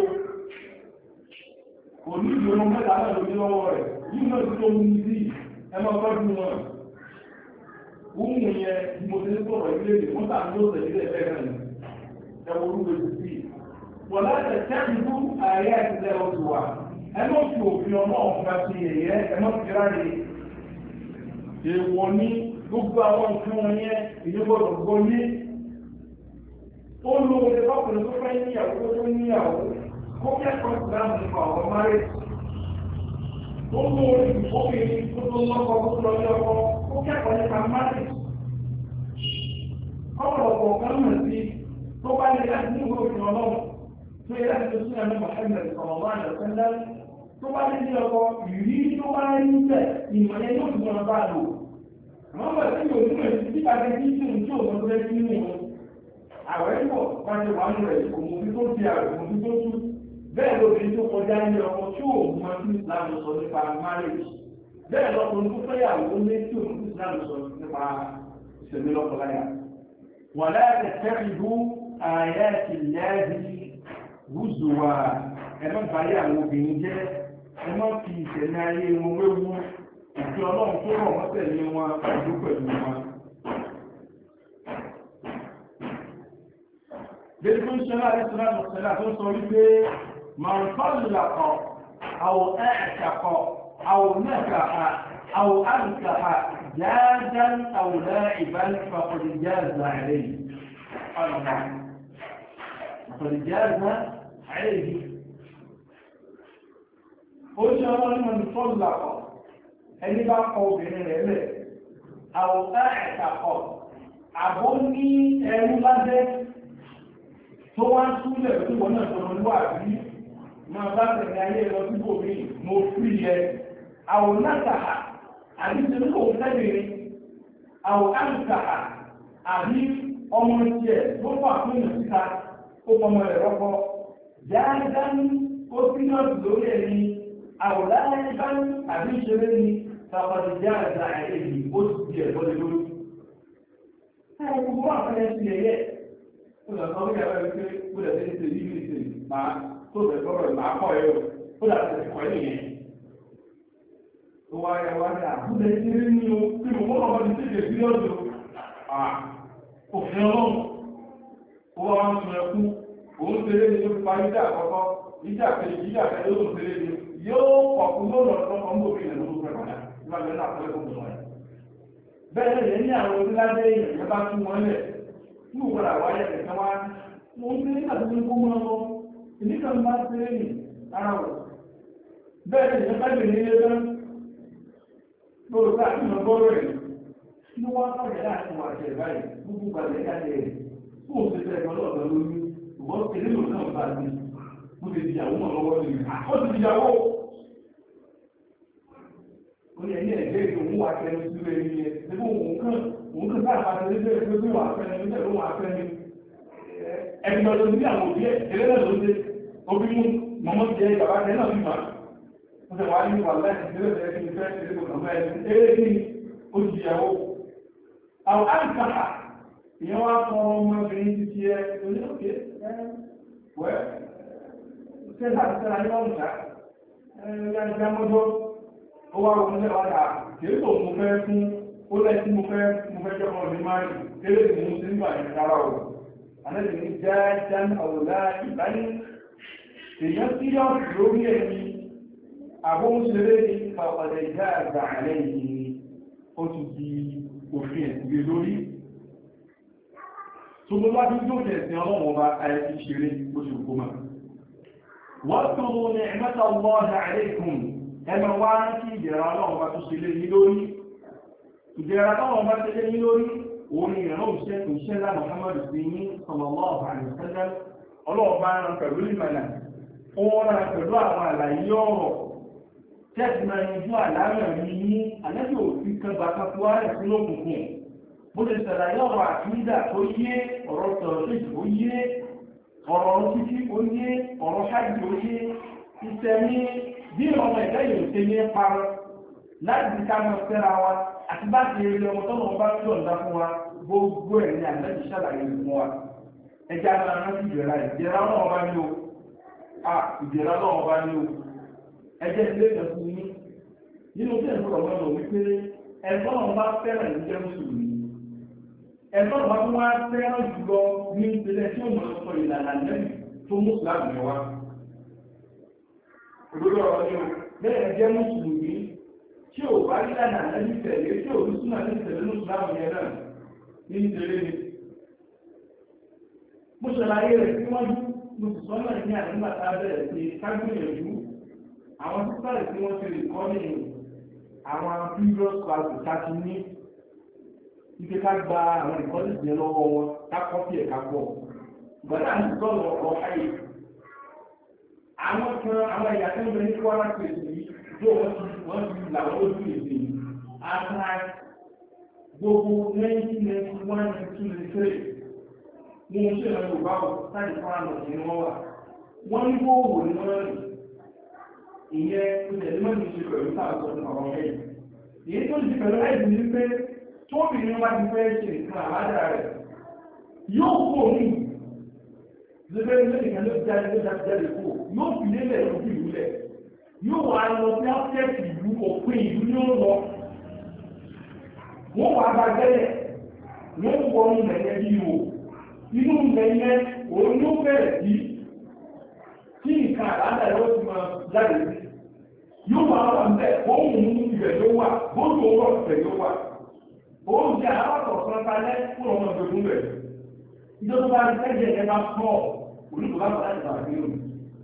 kò ní ìlú mẹ́ta náà lórí lọ́wọ́ rẹ̀ yìí náà ti tó mú sí ẹmọ tọ́jú wọn ohun yẹn tí mo ti ń sọ̀rọ̀ ilé ìwé wọ́n tàbí ó tẹ̀lé ẹ̀fẹ́ náà ni ẹwọ orúkọ ti sí wọ́n láti tẹ́lú fún ààrẹ àtìlẹ́ oṣù wa ẹmọ́ fi òfin ọmọ ọ̀fà sí ẹ̀yẹ ẹmọ́ fi ráre èèwọ̀ ní gbogbo àwọn òfin wọn yẹn ìyẹ́gbọ́dọ̀ gbọ́ yé ó lo ọkùnrin tó fẹ́ níyàwó tó níyàwó kó kẹ́kọ̀ọ́ ìsìlámù nípa ọ̀rọ̀ márì ó mú obìnrin tó tó lọ́kọ̀ tó lọ sí ọkọ̀ ó kẹ́kọ̀ọ́ nípa márì ọ̀pọ̀lọpọ̀ kan mọ̀ sí tó bá lè láti ní ìwé òfin ọlọ́run tó yẹ láti tó sí ẹ̀mí Muhammad ọ̀rọ̀ àjọ̀sẹ́lá tó bá lè ní ọkọ̀ ìrí tó bá ń bẹ̀ ìmọ̀ yẹn yóò tún ọba lò àwọn ọmọ tí yóò tún ẹ̀sìn tí bá fẹ́ kí tí òun tí òun tó fẹ́ kí nínú wọn àwẹ̀ ń bọ̀ bá ti wà nù rẹ̀ òun tó di àwẹ̀ òun tó tú bẹ́ẹ̀ lóbìnrin tó kọjá ní ọkọ̀ tí òun mọ sí ìsìlámù sọ nípa marriage bẹ́ẹ̀ lọ́kùnrin tó fẹ́yàwó lé tí òun sí ìsìlámù sọ nípa ìṣẹ̀mí lọ́kọláya wà láti tẹ́rìbú àyàtì lẹ́ẹ̀dì wùzùwà ẹ̀mọ́ báyé àwọn obìnrin jẹ́ ẹmọ́ fi ìṣẹ̀mí ayé wọn wéwu òfin ọlọ́run tó rọ̀ wọ́n tẹ̀lé wọn pẹ̀lú wọn. Bẹ́ẹ̀ni tó ń ṣe láti ṣe láti ṣe láti sọ wípé màrùkọ́lùlàkọ̀ àwọ̀ ẹ̀ẹ̀kàkọ̀ àwọ̀ mẹ́kàá àwọ̀ àrùkàá jáàjá àwòlá ìbánífà ọ̀dìjáàzà àrẹ́yìn. ọ̀dìjáàzà àrẹ́yìn. Ó ṣe ọlọ́run màrùkọ́lùlàkọ̀ ẹni bá kọ obìnrin rẹ̀ lẹ̀ àwọ̀ ẹ̀ẹ̀kàkọ̀ àbó ní ẹrú lábẹ́ tó wá ń súnlẹ̀ tó wọ́n náà sọ̀rọ̀ níwà bí máa bá tẹ̀lé ayé lọ sí bòmí mo fi yẹ àwọn látàá àbí tẹ̀lé òun tẹ́bìnrin àwọn àǹtàá àbí ọmọ tiẹ̀ tó fà fún ìyàn síta ó fọmọ rẹ̀ rọ́pọ̀ dáadáa ní ó sí náà lórí ẹni àwọn láyé bá ní àbí ìṣeré ni sàpàdé jáàdá àìlèyí ó sì di ẹ̀bọ́ lé lórí. Táwọn gbogbo àfẹ́lẹ́ sí ẹyẹ ó lọ sọ wípé ẹ̀rọ wípé ó lè ṣe ní ìlú ìṣèlú máa tó bẹ̀ lọ́rọ̀ máa kọ́ ẹ̀ ó lè ṣe kọ́ ẹ̀ nìyẹn. Ó wá yẹ wá ní àbúlé tí ó ní o bí mo mọ́ lọ́wọ́ ní tètè sí lọ́dọ̀ òfin ọlọ́run ó wá wá ń sun ẹkú òun ṣeré ní ó fi parí ìjà àkọ́kọ́ ìjà kejì ìjà kejì ó tún ṣeré ní yóò kọ̀kún lọ́nà lọ́kọ̀ ń bò fi ìrìnàjò tó fẹ́ padà nígbà tó ń náà fẹ́ fún ọmọ rẹ̀. Bẹ́ẹ̀ lè ní àwọn orílẹ̀-èdè èèyàn bá tún wọn lẹ̀ ní òwúrọ̀ àwáyé ẹ̀kan wá mo ń tẹ́lẹ̀ àti kó mọ́ lọ ìní kan bá tẹ́lẹ̀ ní ara rẹ̀. Bẹ́ẹ̀ lè ní kájọ ní ilé tán lórí káàkiri lọ gbọ́rọ̀ rẹ̀ ní wọ́n kọ̀ọ̀yẹ̀ láti wà jẹ̀ báyìí gbogbo gbàgbé jáde rẹ̀ fún òṣèlú ẹ̀kọ́ lọ́dọ̀ lórí ìwọ́n tẹ́lẹ̀ lò náà bá ti mo ti dìyàwó mọ̀ lọ́wọ́ ní ó ti dìyàwó ó ní ẹ̀yìn ẹ̀jẹ̀ ìlú wà kẹrin sílẹ̀ ní ẹ̀ ẹgbẹ́ òun kan sáà pàtàkì lẹ́gbẹ́ ẹgbẹ́ wà kẹrin ní ẹ̀rọ wà kẹrin ẹgbẹ́ ọdún ní àwọn òbí ẹ̀ ẹlẹ́nà ló dé obi mú mọ́mọ́ ti jẹ́ bàbá tẹ́ náà bí mà ó sì wá ní wà láti sílẹ̀ ẹ̀kí ní fẹ́ ẹ̀kí kò kàn ẹ̀kí ní ó ti dìyàwó àwọn àǹkàkà ìyẹn wá fọ ọmọbìnrin ti ti ẹ oní òkè wẹ́ sẹ́lá àti sẹ́lá ní wọ́n mú ó wá wọn lẹ́wọ́ àdá kìí tó mú fẹ́ fún ó lẹ́tí mú fẹ́ jẹ́ ọmọ mi máa rí kéré tí mú sí nígbà yẹn rárá o àlejò ní jáján àwòlá ìbáyé èèyàn tí yọ lórí ẹni àbóhùnṣeré ní pàpàdé ìjà àgbà àlẹ́ yìí ó ti di òfin ẹ̀sìn lórí tó gbogbo wá tí ó jẹ́ ẹ̀sìn ọlọ́run ọba ayẹyẹ ṣeré oṣù kó máa wọ́n tó ní ẹ̀mẹ́ta ọlọ́ọ̀dà àlẹ́kùn ẹmọ wá kí ìdẹ̀ra ọlọ́run bá tó ṣe lé ní lórí ìdẹ̀ra ọlọ́run bá ṣe lé ní lórí òun ni ìrànlọ́ òṣìṣẹ́ ńlá Muhammadu sí ní sallallahu alaihi wasallam ọlọ́run bá rán pẹ̀lú ìmọ̀nà ó rán pẹ̀lú àwọn àlàyé ọ̀rọ̀ tẹ́sí máa yanjú àlàáfíà mi ní àlẹ́bí òfin kan bá kan fún ààrẹ sínú òkùnkùn bó ṣe ṣàlàyé ọ̀rọ̀ àkídà tó yé ọ̀rọ̀ tọ̀ọ̀ṣì tó yé ọ̀rọ̀ títí ó yé ọ̀rọ̀ hajj ó yé ìṣẹ̀mí bí ọmọ ẹ̀dá yóò ṣe ní parọ́ láti ká mọ̀ síra wa àti bá ti rí ọmọ tọ́nà ọba tí ọ̀dá fún wa gbogbo ẹ̀ ní àlẹ́jì ṣàlàyé fún wa ẹjẹ́ alára rántí ìdẹ̀ra náà bá ní o ìdẹ̀ra náà bá ní o ẹjẹ́ ilé ìjọsìn yín nínú tí ẹ̀sùn ọ̀gbọ́n lò wípé ẹ̀tọ́ náà bá fẹ́ràn ìjẹ́ mùsùlùmí ẹ̀tọ́ náà bá tún wá fẹ́ràn jùlọ ní ìpínlẹ̀ tí ó mọ̀ sọ ìlànà lẹ́yìn tó mùsùlùmí wa òdodo ọ̀rọ̀ ni o bẹ́ẹ̀ jẹ́ mùsùlùmí tí ò bá rí lànà lẹ́yìn tẹ̀lé tí ò ní súnà ní tẹ̀lé mùsùlùmí yẹn náà ní ìtẹ̀lé ni mo ṣàlàyé rẹ̀ síwájú mo sì sọ náà ní àdúgbà tá a bẹ̀rẹ̀ sí kágbìyànjú àwọn sísáré tí wọ́n ti rìn kọ́ ní àwọn previous classes ká ti ní ike ká gba àwọn ìkọ́lé ìyẹn lọ́wọ́ wọn ká kọ́pì ẹ̀ka pọ̀ gbọ́dọ̀ àti sọ̀rọ̀ ọ̀rọ̀ ayé àwọn kan àwọn ẹ̀yà tó ń bẹ ní Kwara State yìí tó wọ́n ti làwọn lójú èdè àtà gbogbo 1991-1993 ní oṣù ìrìn Yorùbá ò sáàdì fún àwọn ọ̀sẹ̀ ni wọ́n wà wọ́n ní kó wò ní wọ́n rìn ìyẹn ìṣẹ̀lẹ̀ mọ́ ní ṣe pẹ̀lú sáàtọ̀ ọ̀rọ̀ ẹ̀yìn èyí tó ti pẹ̀lú ẹ̀dùn ní pé tóbìnrin wá ti fẹ́ ṣe nǹkan àbádà rẹ̀ yóò kó ní ìgbẹ́ ilé ìkan ló jáde kó yóò fi lélẹ̀ lójú ìlú lẹ̀ yóò wá lọ sí ọ́fíẹ́sì ìlú òpin ìlú ní ó lọ wọ́n wá bá gẹ́lẹ̀ wọ́n wọ ilẹ̀ yẹn bí o inú ilẹ̀ yẹn òun ló bẹ̀rẹ̀ sí kí nǹkan àbádà yóò ti máa jáde sí yóò wá wà ń bẹ̀ wọ́n mú ibẹ̀ ló wà bóòlù owó ọ̀sẹ̀ ló wà oúnjẹ àárọ̀ sọ́tálẹ́ fún ọmọ ìgbẹ̀gùn rẹ̀ ìjọba bá ń tẹ́jẹ̀ ẹ bá pọ̀ olùkọ́ bá bá ìgbà bí o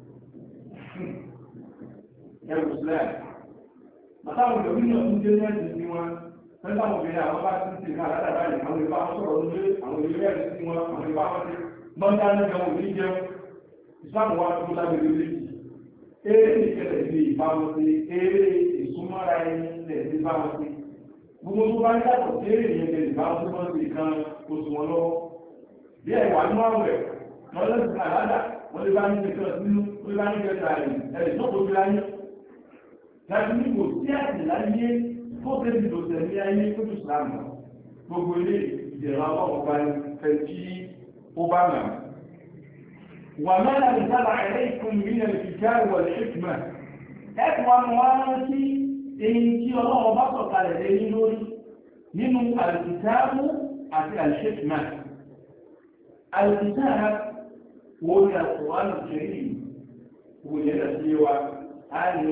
ẹrù sílẹ̀ àtàwọn ìjọba náà tún dé mẹ́sì sí wọn fẹ́lá obìnrin àwọn bá tún ti ká aládàbà yìí àwọn ìbá wọn sọ̀rọ̀ lórí àwọn ìlú ẹ̀rí sí wọn àwọn ìbá wọn ti mọ́tà ní jẹun òní jẹun ìsáàmù wa tó lábẹ́rẹ́ méjì eré ìkẹlẹ̀ sí ìbámu sí eré ìsúnmọ́ra ẹni lẹ̀ sí ìbámu sí gbogbo tó bá ń yàtọ̀ sí èrè yẹn lè bá tó mọ́ sí kan oṣù wọn lọ́wọ́ bí ẹ̀wà ní wọ́n rẹ̀ wọ́n lè sí àládà wọ́n lè bá ní ṣe kan sínú wọ́n lè bá ní kẹta ẹ̀rẹ̀ tó kó sí láyé láti ní kò sí àti láyé tó tẹ́sí tó tẹ̀lé ayé tó tù sàmù gbogbo ilé ìjẹ̀rọ ọlọ́wọ́ bá fẹ́ tí ó bá nà wà mẹ́rin ìsára ẹ̀rẹ́ ìkún ìrìnà ìfìkà wọ̀lẹ̀ ìkùmẹ̀ ẹ̀kùn wọn sí èyí tí ọlọ́wọ́ bá sọ̀kalẹ̀ lé ní lórí nínú alìkìtàbù àti alìṣẹ́kìmá alìkìtàbù wo ni àkùránù kẹrì wo ni ẹ̀dà sí wa a ní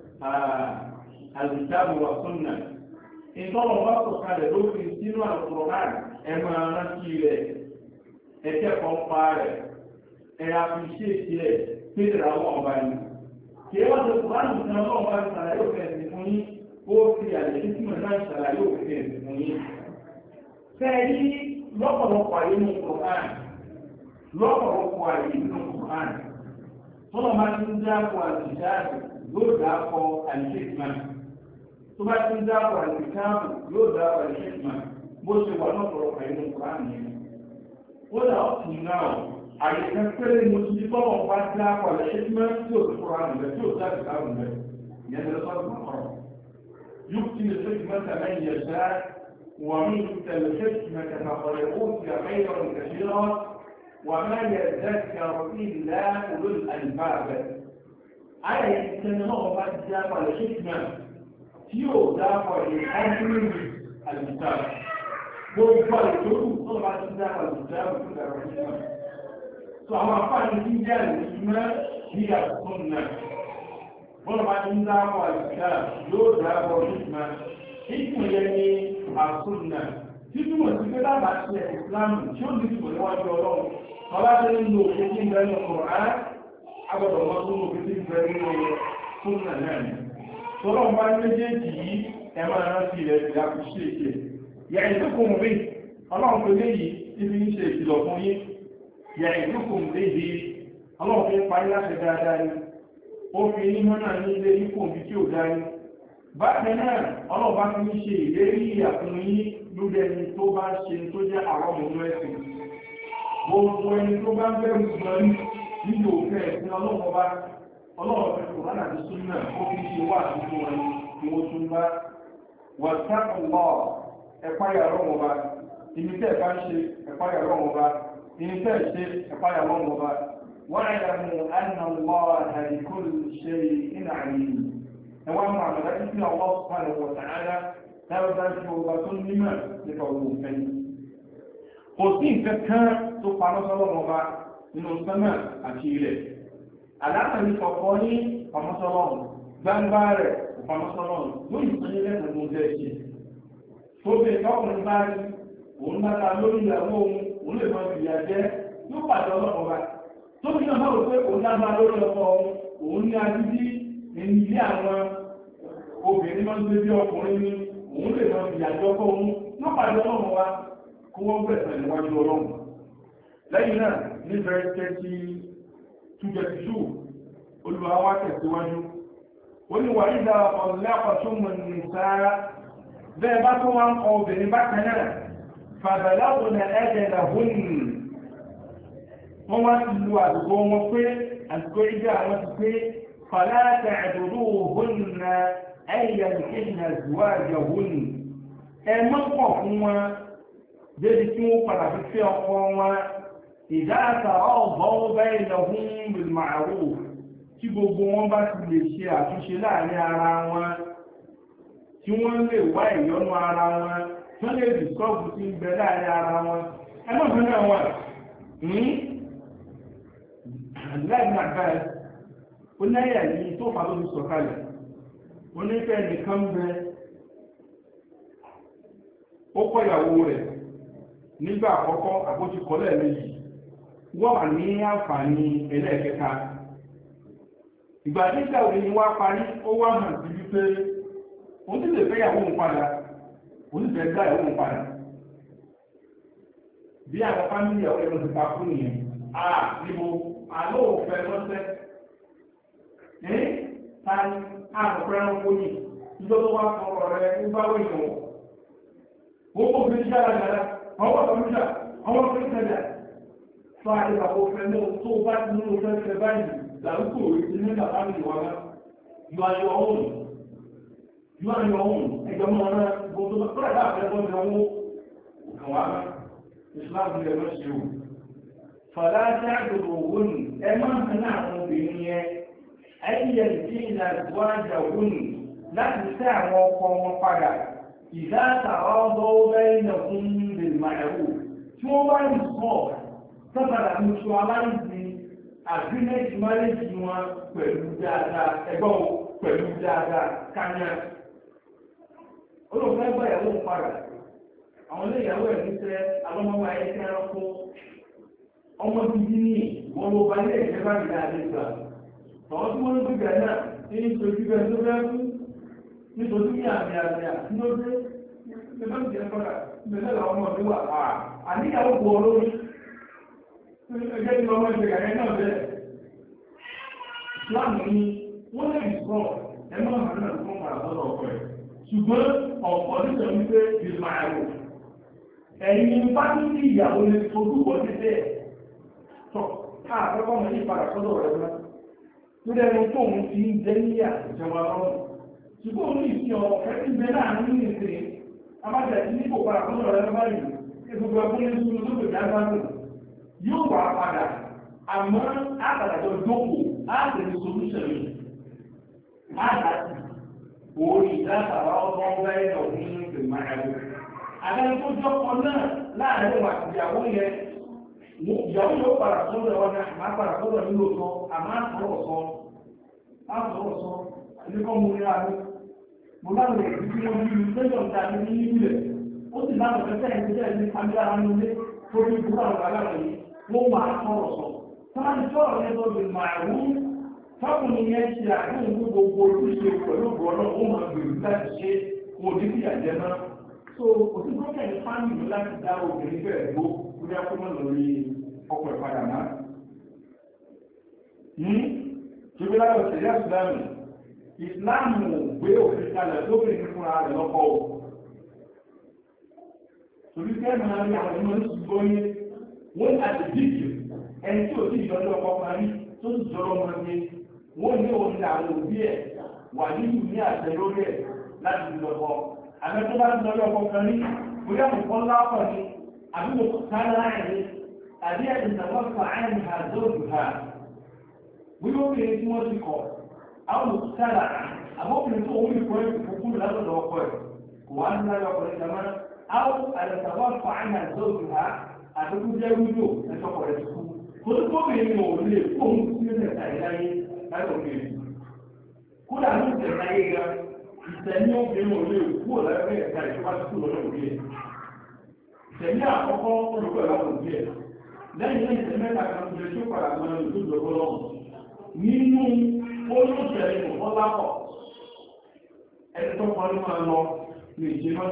alìkìtàbù wa súnnà ìtọ́lọ̀ bá sọ̀kalẹ̀ lórí sínú àkùránù ẹ̀mọ̀ rántí rẹ̀ ẹ̀kẹ́ kan pa rẹ̀ ẹ̀yà fi ṣe ìṣẹ́ pẹ̀lú àwọn ọba yìí kí wọ́n tó kùránù tí wọ́n bá ń sàlàyé òfin ẹ̀sìn fún yín ó fi àlẹ́ tí mo náà sàlàyé òfin ẹ̀sìn fún yín. Fẹ́ẹ̀rí lọ́pọ̀lọpọ̀ àyè nínú kùránù lọ́pọ̀lọpọ̀ àyè nínú kùránù tọ́lọ̀ máa ti ń dáàbò àtìjáàbò yóò dáàbò àlìṣèkìmá tó bá ti ń dáàbò àtìjáàbò yóò dáàbò àlìṣèkìmá bó ṣe wà lọ́pọ̀lọpọ̀ àyè nínú kùránù yẹn. Ó dà ọ́ tún náà àyíká pẹ́lẹ́ mo ti bọ́ọ̀ bá dá pàlẹ́ ṣẹ́gbẹ́ tí ó kúrò àrùn rẹ̀ tí ó dájú àrùn rẹ̀ yẹn lọ sọ́dún ọ̀rọ̀ yóò tí lè ṣe mẹ́ta lẹ́yìn ẹ̀ṣẹ́ wà ní ìtẹ̀lẹ̀ ṣe mẹ́ta àpọ̀lẹ̀ ó ti àmẹ́yọ̀ ìkẹ̀ṣẹ́rọ̀ wà máa yẹ ẹ̀dẹ́kẹ̀rọ̀ sí ilẹ̀ olóòlù àyíká rẹ̀ ayẹyẹ ìtẹ̀lẹ̀ náà bá dá pàlẹ́ ṣẹ́gbẹ́ tí ó dá pàlẹ́ àyíká gbogbo àìtókù tó bá ti dá pàlẹ́ so àwọn afáàní tí jẹ́ ìrìnmẹ́ ní àtúnnà wọ́n bá ń dáwọ̀ àìsíká yóò dáwọ̀ ìrìnmẹ́ ìpínlẹ̀ ní àtúnnà tí túnmọ̀ sí pé lábàá ṣe ìsìlámù tí ó ní ìtumọ̀ níwájú ọlọ́run ọlá tẹ́ ń lo òfin tí ń bẹ nínú Kùránì agbọ́dọ̀ wọ́n tún òfin tí ń bẹ nínú súnnà náà ni tọ́lọ́ bá ń méjèèjì yìí ẹ máa rántí rẹ̀ ti àfi ṣe ìṣe yà ìdókòwò rí ọlọ́run pé léyìí tí fi ń ṣe ìkìlọ̀ fún yín yà ìdúkùn léhe ọlọ́run fi ń parí láti dáadáa ní ó fi ní mọ́nà ní ilé ipò bí tí ó dáa ní bákan náà ọlọ́ọ̀bá fi ń ṣe ìlérí ìyàfún yín lórí ẹni tó bá ṣe tó jẹ́ àwọn ọmọ ẹ̀sìn gbogbo ẹni tó bá bẹ̀rù gbọ́n nínú òfin ẹ̀sìn ọlọ́ọ̀bá ọlọ́ọ̀bá tó rán àti súnmọ́ ó fi ṣe wà nínú wọn ni wọ́n tún bá wàtàkùnlọ́ ẹ̀páyà ọlọ́ọ̀bá ìmítẹ́ bá ń ṣe ẹ̀páyà ọlọ́ọ̀bá ìmítẹ́ ṣe ẹ̀páyà ọlọ́ọ̀bá واعلموا أن الله بكل شيء عليم ẹwọ́n máa bẹ̀rẹ̀ títí Allah subhanahu wa ta'ala dáadáa ṣe ọba tó nímọ̀ nípa owó òfin kò sí nǹkan kan tó paná sọ́lọ́mọ bá nínú sánmà àti ilẹ̀ aláàtàrí kọ̀ọ̀kọ́ ní pàmọ́sọ́lọ́mù gbangba rẹ̀ kò pàmọ́sọ́lọ́mù lórí ìpínlẹ̀ lẹ́sẹ̀ tó jẹ́ ṣe tó bẹ̀ tọ́kùnrin bá rí òun dáta lórí ìyàwó òun lè mọ ìyà jẹ́ yóò pàdé ọlọ́mọ bá tó bí náà máa rò pé òun dáta lórí ọkọ òun ní adídí ilé àwọn obìnrin máa ń gbé bí ọkùnrin ní òun lè máa ìyàjọ́ kọ́ òun náà pàdé ọlọ́run wa kó wọ́n gbẹ̀sẹ̀ níwájú ọlọ́run lẹ́yìn náà ní bẹ̀rẹ̀ 22 olùwà wá tẹ̀síwájú ó ní wà nígbà ọ̀lẹ́pọ̀ tó mọ̀ ní sára bẹ́ẹ̀ bá tó wá ń kọ obìnrin bákan náà fàbẹ̀láwò na ẹ̀jẹ̀ làhún wọ́n wá ti lu àdúgbò wọn pé àdúgbò ìjà àwọn ti pé فلا تعذروهن أن ينكحن أزواجهن ẹmọ pọ̀ fún wọn débi tí wọ́n padà fi fẹ́ ọkọ wọn إذا تراضوا بينهم بالمعروف tí gbogbo wọn bá ti lè ṣe àtúnṣe láàrin ara wọn tí wọ́n lè wá ìyọ́nú ara wọn tí wọ́n lè dìskọ́ọ̀bù tí ń bẹ láàrin ara wọn ẹmọ fún náà wọn láìpẹ́ àgbáyé ó náyà ní tó fà lórí sọ̀kalẹ̀ ó ní fẹ́ nìkan bẹ ó kọ́ ìyàwó rẹ̀ nígbà àkọ́kọ́ àbójúkọ́lẹ̀ méjì wọ́n wà ní àǹfààní ẹlẹ́ẹ̀kẹta ìgbà tí ìgbàwó ni wá parí ó wá hàn sí wípé ó ti lè fẹ́ ìyàwó òun padà ó sì fẹ́ gbá ìyàwó òun padà bí àwọn fámìlì ọ̀rẹ́ ló ti ta fún nìyẹn níbo àlọ́ òfẹ́ lọ́sẹ̀ tani àkọ́kọ́rẹ́ ọkọ̀ ní ìjọba wá sọ̀rọ̀ rẹ̀ ń bá wọ́n ìwọ̀n wọ́n kò fi ṣe àrẹ̀dára ọwọ́ kọmíṣà ọwọ́ kọmíṣà fún àdìbàbò fẹ́lẹ́ tó bá ti ní oṣù ẹ̀fẹ́ báyìí làrúkò ìdí nígbà láti wà náà yọ ayọ̀ ọ̀hún ẹjọ́ mọ́ náà gbogbo tó rẹ̀ láàfẹ́ bọ́ ní ọwọ́ òkàn wá náà ìsìláàmù ilẹ̀ lọ sí o fọ̀lá tí àgbègbè òwò ní ẹ máa ń tẹ́lẹ̀ àwọn obìnrin yẹn ayé tí ìlà ìwájà òun láti tẹ́ àwọn ọkọ wọn padà ìdáta ọgbọ́ bẹ́ẹ̀nà fún ìrìnmàẹ̀wò tí wọ́n bá ń sọ tọ́bàdà mú aláìsí agreement marriage wọn pẹ̀lú dáadáa ẹgbọ́n pẹ̀lú dáadáa kányá olùfẹ́ gbàyàwó padà àwọn ilé ìyàwó ẹ̀ ní sẹ́ alọ́mọwá ayé tí wọ́n kó ọmọ bíbí ní wọn ló bá ilé ìjẹ́ bá gbà nígbà tọ́wọ́ tí wọ́n ń gbé náà ní ìtòjú bẹ́ẹ̀ tó fẹ́ fún nítorí ní àmì àti lóde ìgbẹ́lẹ́ ìjẹ́ kọ́lá ìgbẹ́lẹ́ làwọn ọmọ mi wà àníyàwó pọ̀ lórí ẹgbẹ́ tí wọ́n ṣe gàgẹ́ náà bẹ́ẹ̀ láàmù ní wọ́n lè sọ ẹmọ́ àmì náà fún àtọ́lọ̀ ọkọ̀ ẹ̀ ṣùgbọ́n ọ̀pọ̀ nítorí wípé ìsmáàlù ẹ̀yìn bá ní sí ìyàwó lè fojú wọ́n ti bẹ́ẹ̀ tọ́ káàkọ́kọ́ mọ̀ ní ìpadà sọ́dọ̀ rẹ̀ náà tó dẹnu tó ń fi ń jẹ́ ní àtijọba lọ́rùn ṣùgbọ́n ní ìsìn ọ̀fẹ́ tí bẹ láàrin ní ìsìn abájá tí ní kò padà fún ọ̀rẹ́ lọ́wọ́ yìí gbogbo ẹkún ní sunu tó gbèjà gbádùn yóò wà padà àmọ́ àgbàdàjọ jókòó àgbèrè solution yìí àgbàdì orí ìdásàrà ọgbọ́n bẹ́ẹ̀ lọ ní ìgbìmọ̀ ẹ̀rọ àgbẹ̀rẹ̀ tó jọ́kọ náà láàrin wà ìyàwó yẹn ìyàwó yóò padà sọ́dọ̀ wọn náà máa padà sọ́dọ̀ nílò sọ àmọ́ àtọ̀rọ̀ sọ ẹnikọ́ mú ní àárẹ̀ mo láwọn èdè tí wọ́n bí lẹ́jọ́ ìdájí ní ìbílẹ̀ ó sì láwọn ẹ̀fẹ́ ìpínlẹ̀ ní agbára nílé tó ní ìbúrú àwọn aláwọ̀ yìí wọ́n máa tọ̀rọ̀ sọ sáàdì tọ́rọ̀ yẹn tó lè máa wú fáwọn yẹn ṣe àdéhùn gbogbo ojúṣe pẹ̀lú ọ̀rọ̀ ó máa gbèrú láti ṣe kò ní sí àjẹ náà so òtún tó kẹ́ ní fámìlì láti dá obìnrin bẹ́ẹ̀ gbó ó dá kó mọ́ lórí ọkọ̀ ìpadà náà ṣùgbọ́n láwọn ìṣẹ̀lẹ̀ àṣùdámì ìsìláàmù gbé òfin kalẹ̀ tó bèèrè fúnra rẹ̀ lọ́kọ̀ ò. Torí pé máa rí àwọn ọmọ ìṣùgbọ́ ní wọ́n àti díjì ẹni tí ò sí ìjọdọ̀ ọkọ̀ parí tó sì jọrọ ọmọ ní wọ́n ní òun ní àwọn òbí ẹ̀ wà nínú ní àṣẹ lórí ẹ̀ láti lọ́kọ̀. Àmọ́ tó bá ti lọ́dọ̀ ọkọ̀ kan ní bóyá kò kọ́ lápọ̀ ní àbí mo kọ́ láàrin ní àbí ẹ̀sìn tàwọn fà áyìn àdóòdù ha. Wíwó kiri tí wọ́n ti kọ̀ àwọn olùsára àbókùnrin tó orí ìkọ́ ìfòkúrò látọ̀dọ̀ ọkọ̀ ẹ̀ kò wá ní láyọ̀ ọkọ̀ ìjàmá àwọn àlẹ́sàwọ́ fàánà àdóòdù ha àdókù jẹ́ rúdò ẹ̀tọ́kọ̀ rẹ̀ tukú kò tó tóbìnrin ò lè fóun sí ẹ̀sẹ̀ àìláyé láyọ̀ òkèèrè kódà ní ìṣẹ̀ láyé ga ìṣẹ̀ní obìnrin ò lè kú ọ̀lẹ́rẹ́ ẹ̀ka ìjọba tó lọ́dọ̀ òbí ẹ̀ ìṣẹ̀ní àkọ́kọ́ olùkọ́ ìlànà òbí ẹ̀ lẹ́yìn lẹ́yìn ìṣẹ̀ mẹ́ta kan tó lè tó padà mọ́ ẹni tó dọ̀gbọ́ lọ́wọ́ nínú olóṣèlú ìfọ́lápọ̀ ẹni tó kọ́ ní máa lọ ní ìjìmọ́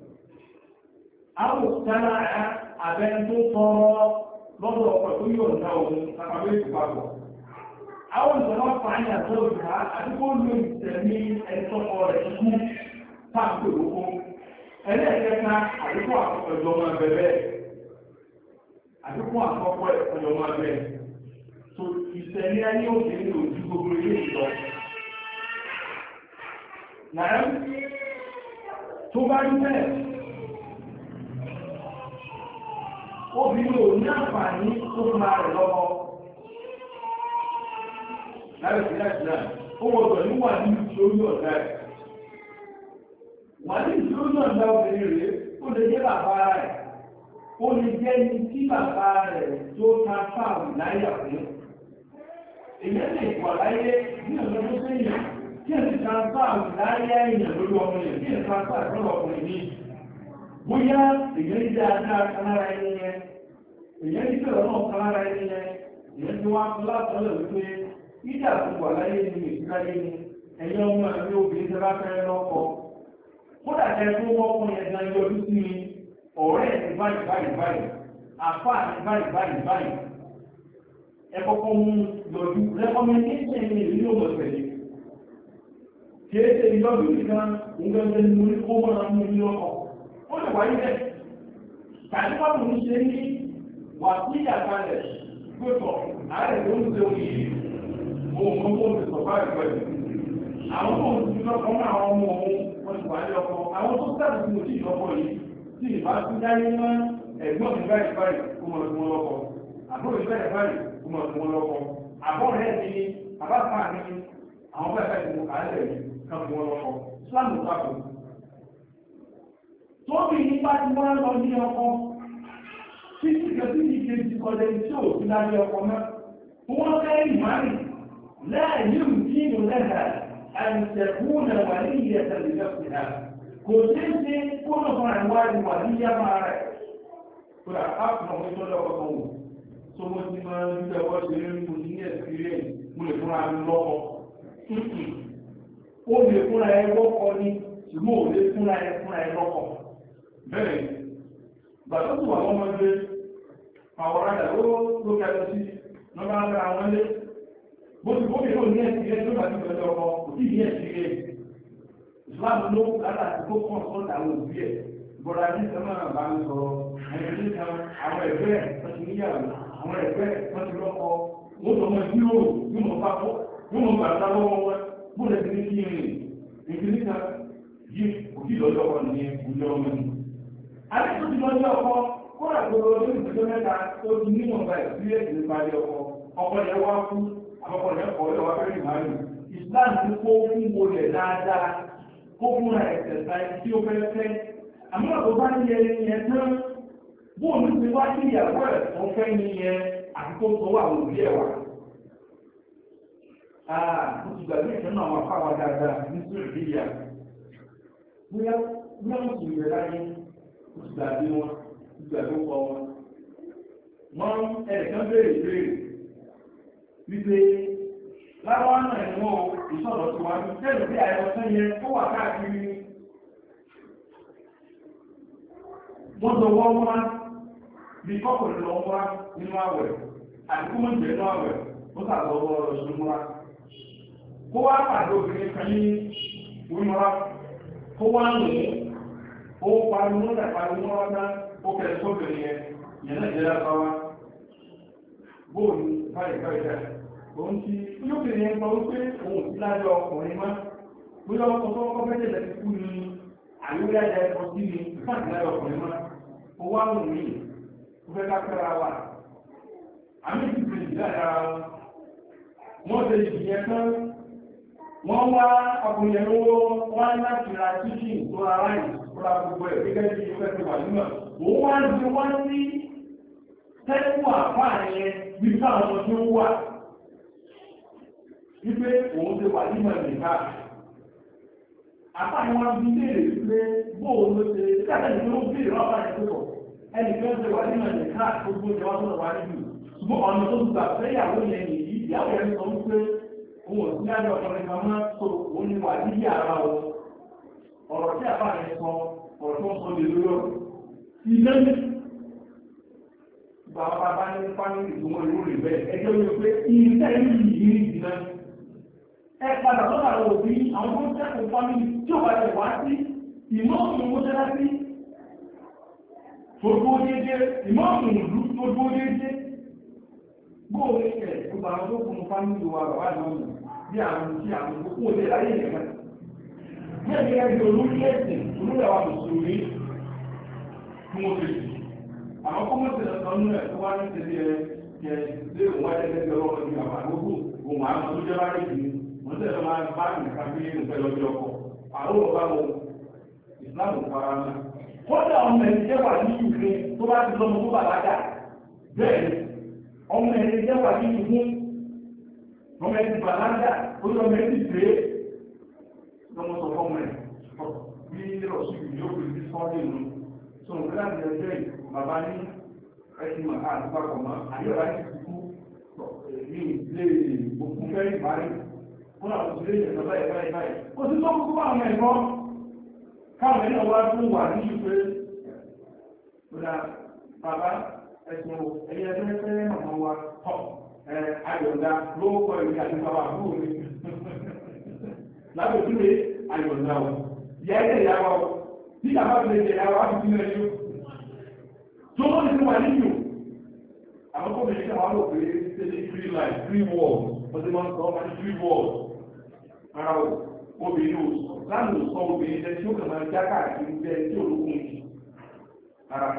àwọn òṣìṣẹ́ abẹ́ni tó tọrọ lọ́dọ̀ ọ̀pọ̀ tó yóò dá òun àpapọ̀ ìpapọ̀ àwọn ìṣẹ̀lọ́ fàáyà tó ìhà àdúgbò ló ìṣẹ̀mí ẹni tó kọ́ rẹ̀ kú táàpù òkú ẹlẹ́ẹ̀kẹta àdúgbò àkọ́kọ́ ìjọ máa bẹ̀rẹ̀ àdúgbò àkọ́kọ́ ìjọ máa bẹ̀rẹ̀ so ìṣẹ̀lẹ̀ ayé òkè ní ojú gbogbo ilé ìjọ náà tó bá rí bẹ́ẹ̀ obìnrin ò ní àǹfààní tó máa rẹ̀ lọ́wọ́ lábẹ́ sí láti náà ó wọ́dọ̀ ní wà ní ìṣòrí ọ̀dá ẹ̀ wà ní ìṣòrí ọ̀dá obìnrin rẹ̀ ó lè jẹ́ bàbá rẹ̀ ó lè jẹ́ ní tí bàbá rẹ̀ tó ta fáàmù láyà fún èyí lè wà láyé ní ọ̀dọ́ tó sẹ́yìn kí ẹ̀ sì ta fáàmù láyé èèyàn lórí ọmọ yẹn kí ẹ̀ ta fáàmù lọ́wọ́ ọkùnrin ní bóyá èyàn ní dáadáa kanára ẹni yẹn èyàn ní bẹ̀rẹ̀ náà kanára ẹni yẹn èyàn tí wọ́n á látọ̀lẹ̀ wípé ìjà tó wà láyé ní ìsìláyé ni ẹ̀yẹ ọmọ ẹ̀mí obìnrin tẹ́ bá fẹ́ lọ́kọ kódà tẹ́ tó wọ́pọ̀ yẹn gan yọjú sí mi ọ̀rẹ́ ẹ̀ báyìí báyìí báyìí àfà ní báyìí báyìí báyìí ẹ kọ́kọ́ mú yọjú rẹ́kọ́mẹ́ndéṣẹ̀ ní ìlú òmùọ̀sẹ̀lẹ̀ kí é ṣe ìjọba ìgbìkan ìgbẹ́gbẹ́ ní orí kó mọ́ra mú ní ọkọ̀ ó lè wáyé bẹ́ẹ̀ tàbí wọ́n mú ṣe ní wà sí ìyàkalẹ̀ gbẹ́tọ̀ ààrẹ tó ń ṣe òyìí ohun kan tó ń ṣe sọ̀bá ìgbẹ̀rẹ̀ àwọn tó ń ṣe lọ́kọ́ ní àwọn ọmọ ohun wọ́n ti wà ní ọkọ̀ àwọn tó sẹ́bù tí mo ti lọ́kọ̀ yìí tí ìbá ti dáyé mọ́ ẹ̀gbọ́n mi báyìí báyìí kó mọ̀ fún wọn lọ́kọ̀ àbúrò mi báyìí báyìí kó mọ̀ fún wọn lọ́kọ̀ àbọ̀ rẹ̀ mi ni àbáfà mi ni àwọn báyìí báyìí mo kà á lẹ̀ yìí kan fún wọn lọ́kọ̀ Islam ló pàtó tóbi nípa tí wọ́n lọ ní ọkọ̀ tí ìgbẹ̀sí ìgbẹ̀sí kọjẹ́ tí ò sí lábẹ́ ọkọ̀ mọ́ wọ́n fẹ́ ìmárì láàrin tí ìlú lẹ́hà àìsẹ̀kúnà wà ní ìyẹ̀sẹ̀ ìjọsìnà kò tí ń ṣe kónà fún àìwárí wà ní yàmà rẹ̀ kúrò ápùnà wọ́n tó lọ́kọ̀ kan wò tó wọ́n ti máa ń gbẹ̀ wọ́n ṣe rí mú ní ẹ̀sìrẹ́ mú lè fúnra mi lọ́kọ̀ ó lè fúnra ẹ wọ́kọ̀ ní ṣùgbọ́n ò lè fúnra ẹ lọ́kọ̀ bẹ́ẹ̀ gbàtọ́ tó wà wọ́n gbé àwọ̀rádà ó ló kẹta sí lọ́gbà ń ra àwọn ilé bóbi ó ní ẹ̀sìrẹ́ tó bá ti pẹ̀lú ọkọ̀ kò tí ní ẹ̀sìrẹ́ Islam ló látàkì tó kàn sọ́dà àwọn òbí ẹ̀ bọ́ra ní sẹ́mọ̀ bá ń sọ̀rọ̀ ẹ̀yẹ̀ ní kan àwọn ẹ̀gbẹ́ ẹ̀ ti níyàwó àwọn ẹ̀gbẹ́ ẹ̀ ti lọ́kọ wọ́n tó mọ ìdúró yóò mọ̀ bá fọ́ yóò mọ̀ gbà lọ́wọ́ wọn bó lẹ́ ti ní kí n rìn ìpínlẹ̀ kan yìí òbí lọ́jọ́ wọn ní ìpínlẹ̀ ọmọ ni àti tó ti lọ́jọ́ ọkọ̀ kódà tó lọ lórí ìpínlẹ̀ mẹ́ta tó ti níwọ̀nba ìpínlẹ̀ ìpínlẹ̀ ọkọ̀ ọkọ̀ yẹn wá fún àkọ́kọ̀ yẹn kọ̀ yẹn wá fẹ́ rí màálù Islam ti kó fún wọlé dáadáa kó fúnra ẹ̀sẹ̀ sáyé tí ó fẹ́ fẹ́ àmọ́ tó bá ní ẹni yẹn tán bóòlù ti wá sí ìyàwó ẹ̀ tó fẹ́ ní yẹn àti tó tó wà lórí ẹ̀wà mo ti gbàgbé ìtàn náà wà fáwọn dáadáa ní sórí ìyá bóyá wọ́n sì rẹ̀ láyé mo ti gbàgbé wọn ti gbàgbé kọ wọn wọ́n ẹnìkan béèrè wípé láwọn náà ni wọ́n ìṣọ̀rọ̀ tó wá ní tẹ́lẹ̀ bí àìwọ̀sán yẹn ó wà káàkiri wọ́n tó wọ́n wá bí kọ́kùnrin lọ wá nínú àwẹ̀ àti kúmọ̀ jẹ́ nínú àwẹ̀ ó sàtọ̀ ọwọ́ ọ̀rọ̀ ṣe múra kó wá pàdé obìnrin kan ní wíwọ́n kó wá lò ó pariwo náà ó kẹ́ sóbìnrin yẹn náà jẹ́ lápá wá bóòlù báyìí dá òun ti olóbìnrin yẹn sọ wípé òun sí lájọ ọkùnrin má bóyá ọkọ̀ tó kọ́ fẹ́jẹ̀ lẹ́ti kú ni àyíwá ẹ̀dá ẹ̀kọ́ sí ni ìfáàtì lájọ ọkùnrin má ó wá lò mí ó fẹ́ ká fẹ́ra wà àmì ìdìbò ìdára wọ́n ṣe ìdíyẹ tán wọ́n wá ọkùnrin yẹn lówó wọ́n láti ra títí tó ara yìí tó ra gbogbo ẹ̀ gẹ́gẹ́ bí ó fẹ́ ti wà nínú òun wá ń gbé wọ́n sí tẹ́kù àfáà yẹn bí káwọn ọmọ tí ó wà wípé òun ti wà nínú ẹ̀mẹ̀ká àfáà yẹn wọ́n bí léèrè wípé bóòlù ló ṣe káàkiri tó ń bí ìrọ́pàá yẹn tó pọ̀ ẹnì kan ti wà nínú ẹ̀mẹ̀ká gbogbo ìjọba tó wà nínú ṣùgbọ́n ọ̀nà tó gbà fẹ́yàwó yẹn nìyí ìyàwó yẹn sọ wípé òun ò sí lájọ ọkùnrin kan máa tó òun ni wà níbi ara o ọ̀rọ̀ tí àbá yẹn sọ ọ̀rọ̀ tó ń sọ lè lóyọ̀ ilé bàbá bá ní fámìlì tó wọ́n ìlú rẹ̀ bẹ́ẹ̀ ẹjọ́ yóò pé ilé yìí ìdìnnà ẹ padà sọ́dọ̀ àwọn òbí àwọn tó ń tẹ́kọ̀ọ́ fámìlì tí ó bá tẹ̀ wá sí ìmọ̀ọ̀mù mọ́ṣáláṣí tó dúró déédéé ìmọ̀ọ̀mù ìlú tó dúró déédéé bóòlù ẹ̀ gbogbo àwọn tó kún fámìlì wa bàbá náà nù bí àwọn tí àwọn òkú òde láyé nìkan bí ẹ̀mí ẹ̀mí olórí ẹ̀sìn olórí àwọn mùsùlùmí tí wọ́n fi àwọn kọ́mọ̀tì lọ́sọ̀ nínú ẹ̀ tó wá ní tẹ̀lé ẹ̀ kẹ̀ lé òun wáyé lẹ́gbẹ̀ẹ́ ọlọ́rọ̀ ní àwọn àgbógbò òun àwọn tó jẹ́ láyé jù wọ́n tẹ̀lé máa bá nìkan bí nǹkan lọ́jọ́ ọkọ̀ àwọn ọba wọn ìsìláàmù fara náà kọ́dà ọmọ ẹ̀ jẹ́ wà ní ìgbé tó bá ti lọ́mọ tó bàlágà bẹ́ẹ̀ ọmọ ẹ̀ jẹ́ wà ní ìgbé ọmọ ẹ̀ ti bàlágà ó lọ́mọ ẹ̀ ti gbé lọ́mọ sọ fọ́mọ ẹ̀ bí rọ̀ṣù yóò fi sọ́ọ́dẹ̀ nù tó ń gbé láti ẹgbẹ́ bàbá ní ẹ̀sìn màá àdúgbàpọ̀ mọ́ àyẹ̀wò láti kú ní ilé òkú fẹ́ ìparí fún àwọn òṣèré ìjọba báyìí kò sí tó kúkú àwọn ẹ̀kọ́ káwọn ẹ̀nà wá tó wà ní ìpé ọ̀dà bàbá ẹ̀sùn ẹ̀yẹ ẹgbẹ́ ọmọ wa tọ̀ ayọ̀dá ló kọ ìwé àti bàbá àbúrò mi lábẹ́júwe ayọ̀dá o ìyá ẹ̀yẹ ìyá wa o bí bàbá mi lè jẹ ìyá wa á fi sílẹ̀ yóò tó wọ́n ti wà níyò àwọn kọ́ mẹ́rin náà wà ló pé tẹ́lẹ̀ free life free world wọ́n ti máa ń sọ ọ́ máa ní free world ara o obìnrin ò sọ láàrín ò sọ obìnrin jẹ́ tí ó kàn máa já káàkiri jẹ́ tí olókùn yìí ara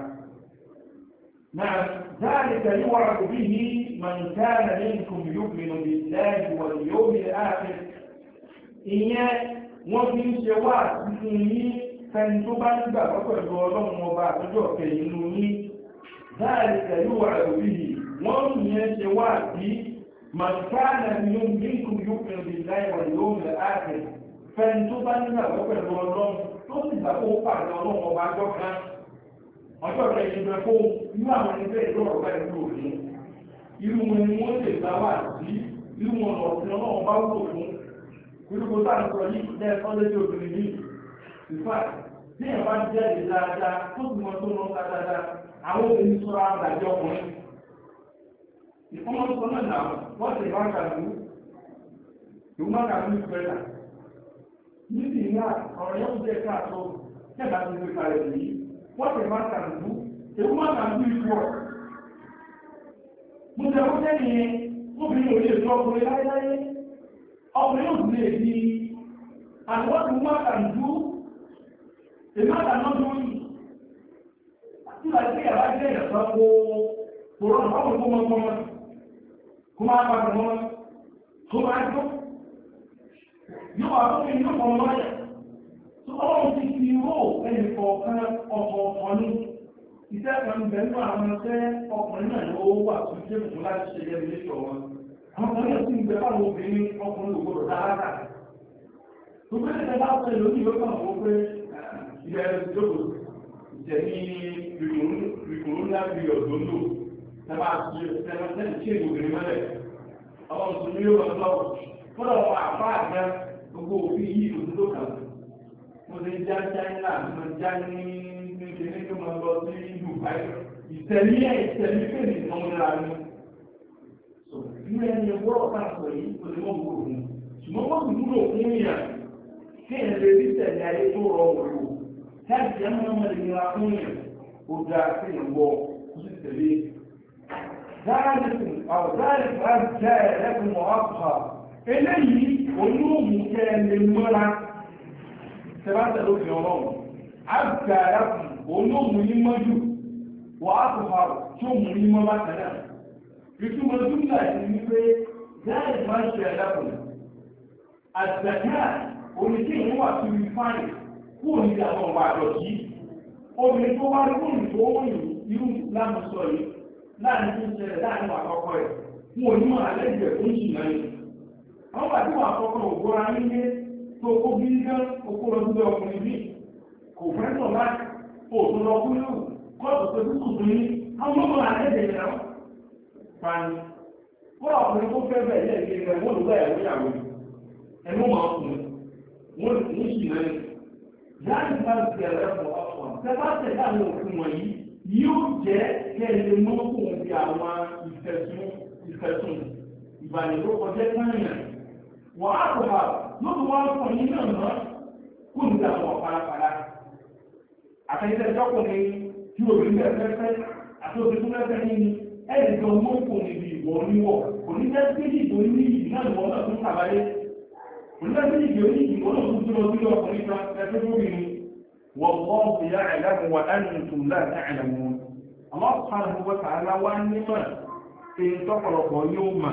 náà ذلك يوعد به من كان منكم يؤمن بالله واليوم الآخر ìyẹn wọ́n fi ń ṣe wá tuntun yìí fẹ́ni tó bá nígbà pẹ̀lú ọlọ́run ọba àtọ́jọ́ kẹyìn inú yìí ذلك يوعد به wọ́n yẹn ṣe wá sí من كان منكم يؤمن بالله واليوم الآخر fẹ́ni tó bá nígbà pẹ̀lú ọlọ́run tó sì gbà kó pàdé ọlọ́run ọba àjọ kan ọjọ́ kẹyìn bẹ kó inú àwọn ẹgbẹ́ ìjọba ọba ìlú òní irú wọn ni wọ́n lè gbà wá sí irú wọn lọ sí ọlọ́run bá wúlò fún irú kó tá à ń sọ yìí lẹ́ẹ̀kọ́ lẹ́jọ́ obìnrin yìí ìfà bí ẹ̀ bá jẹ́ èdè dáadáa tó sì mọ tó lọ ká dáadáa àwọn obìnrin sọ̀rọ̀ àgbàjọ ọkùnrin ìfọ́nmọ́sọ náà nà wọ́n ti bá kàlù ìwọ́n má kàlù ìfẹ́lá níbi ìyá ọ̀rọ̀ yóò jẹ́ káàtó kẹ́bà ti fi kàlẹ̀ yìí wọ́n ti bá kàlù ìwọ́n má kàlù ìfọ́ mo jẹ́ kó jẹ́ nìyẹn obìnrin ò lè sọ ọkùnrin láyéláyé ọkùnrin ò lè di àwọn tí wọ́n kàlù èmi àtàná lórí tí wàá gbé yàrá jẹ́ ìyàtọ̀ kó rọrùn báwo kó mọ́ mọ́ kó máa pàtàkì mọ́ kó máa tó yóò wà fún mi ní ọmọ lọ́yà tó ọlọ́run ti fi ró ẹnì kọ̀ọ̀kan ọ̀kọ̀ọ̀kan ní iṣẹ́ kan bẹ̀rù àwọn ẹgbẹ́ ọkùnrin náà ló wà tó jẹ́ fún láti ṣe yẹ ilé ìṣọ̀ wọn àwọn ọkùnrin náà sì ń bẹ fáwọn obìnrin ọkùnrin ògbòdò dáadáa tó pé ṣe bá pẹ̀lú lórí ìwé kan wọ́n pé ilẹ̀ ìjọba ìtẹ̀mí ìrìkùnrún ńlá bí ọ̀dọ́ lò tẹ́bà ṣe ìgbòkèrè mẹ́lẹ̀ àwọn òṣèlú yóò lọ lọ́wọ́ fọ́nà wọn àpá àgbà gbogbo òfin yìí òdúdó kan mo ti já China mo já ní kékeré tó máa lọ sí Dubai ìtẹ̀mí pèlè ìtọ́mọ́lá ní ilé ẹni wọ́rọ̀ káàkiri yìí kò lè mọ́ gbogbo òun ṣùgbọ́n wọ́n kí ẹ̀ lè rí tẹ̀lé ayé tó rọrùn lò láti ẹ̀ máa mọ̀ ìnira fún yẹn ó dáa sí ìwọ ó sì tẹ̀lé. ذلكم أزكى لكم وأطهر eléyìí olóòmù kẹ́ lè mọ́ra tẹ́bátẹ̀ ló fi ọlọ́run azkى لكم olóòmù ní mọ́jú وأطهر tí ó mú ní mọ́ bá tẹ́lẹ̀ ìtumọ̀ jùlọ ní wípé ذلكم أزكى لكم àzàkà oníkí ìwọ́n wà sí fáìn kúrò ní àwọn ọmọ àdọ̀tí obìnrin tó wá rí fún ìfowóyìn irú láàmú sọ yìí láàrin tó ń ṣẹlẹ̀ láàrin àkọ́kọ́ ẹ̀ fún onímọ̀ àlẹ́jẹ̀ tó ń ṣìnà yìí. Àwọn bàtí wà àkọ́kọ́ ògbóra nílé tó kó bí gán okó lọ sí ọkùnrin bí kò fẹ́ sọ láti òtún lọ kú yóò kọ́ọ̀tù tó tún tún ní àwọn ọmọ àlẹ́jẹ̀ yẹn náà. Fani, kó ọkùnrin tó fẹ́ bẹ̀rẹ̀ lẹ́yìn rẹ̀ wọ́n lù bá ẹ̀wọ́ ìyàwó ẹ̀mú mọ̀ ọkùnrin wọ́n lù ní ṣìnà yìí. Láàrin bá ti ẹ̀rẹ́ fún ọkùnrin, tẹ́ bá tẹ̀ láàrin òfin wọ̀nyí yóò jẹ́ kẹ́lẹ̀ mọ́kùn bí àwọn ìfẹ̀sùn ìbànilókọjẹ́ káyàn wọ́n á kò hà lóòtù wọ́n fún ní náà náà kò ní àwọn ọ̀párápàá àtẹ́jẹ́ ìjọkùnrin tí òbí mẹ́fẹ́fẹ́ àti òbí tó mẹ́fẹ́ ní ẹ̀rìndọ̀ mọ́kùn níbi ìbò oníwọ̀ kò ní jẹ́ sí ìbò ní ìná ìwọ̀n náà tún kàbáyé kò ní jẹ́ sí ìbò ní ìbò náà tún tó lọ ọkùnrin kan ẹgbẹ́ tó rí ni والله يعلم وأنتم لا تعلمون الله سبحانه وتعالى وأنما إن تقرأ يوما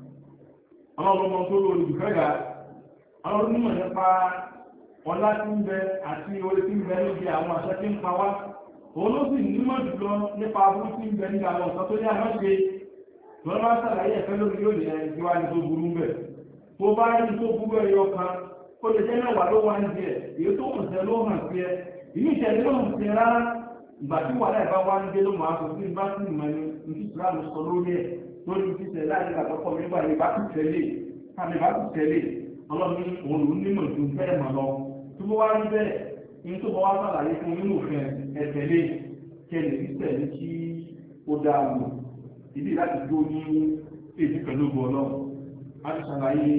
الله لما تقول لبكرة الله لما يقع ولا تنبه àti orí tí ń bẹ níbi àwọn àṣẹ tí ń pa wá olóòsì nímọ̀ jùlọ nípa abúrú tí ń bẹ níbi àwọn ọ̀sán tó ní àwọn ṣe lọ́nà bá sàlàyé ẹ̀fẹ́ lórí yóò ní ẹni tí wá ní tó burú bẹ̀ tó bá ní tó burú ẹ̀yọ kan ó lè jẹ́ mẹ́wàá ló wá ń jẹ èyí tó hàn sẹ́ ló hàn sí ẹ ìní ìṣẹ̀lẹ̀ ló hàn sí ẹ rárá ìgbà tí wà láì bá wá ń dé ló máa sọ sí bá sí ìmọ̀ ní ní ìsìlámù sọ lórí ẹ̀ lórí ìṣẹ̀lẹ̀ láti àtọ́kọ̀ nígbà ní bá ti tẹ̀lé káàmì bá ti tẹ̀lé ọlọ́ni òun ló nímọ̀ tó fẹ́ mọ̀ lọ tó bó wá rí bẹ́ẹ̀ ní tó bọ́ wá sàlàyé fún nínú òfin ẹ̀tẹ̀lé kẹlẹ̀ ìṣẹ̀lẹ̀ kí ó dáa lò ìdí láti dó ní èdè pẹ̀lú ọlọ́run a ti sàlàyé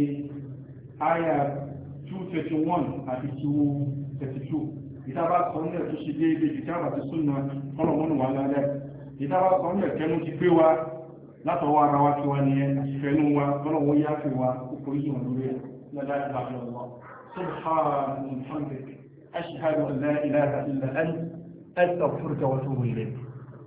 àyà 231 àti 232 ìtàbá sọ ní ẹ̀ tó ṣe déédé ìtàbà ti súnmọ́ ọlọ́mọ́nù wà lálẹ́ ìtàbá sọ ní ẹ̀kẹ́nu ti gbé wa látọwọ́ ara wa tí wá ní ẹ̀fẹ́nú wa ọlọ́wọ́ yá fi wa kókò yíò lórí lọ́dá ìbáfẹ́ ọlọ́ subhanahu wa ta'ala ashhadu an la ilaha illa anta astaghfiruka wa atubu ilayk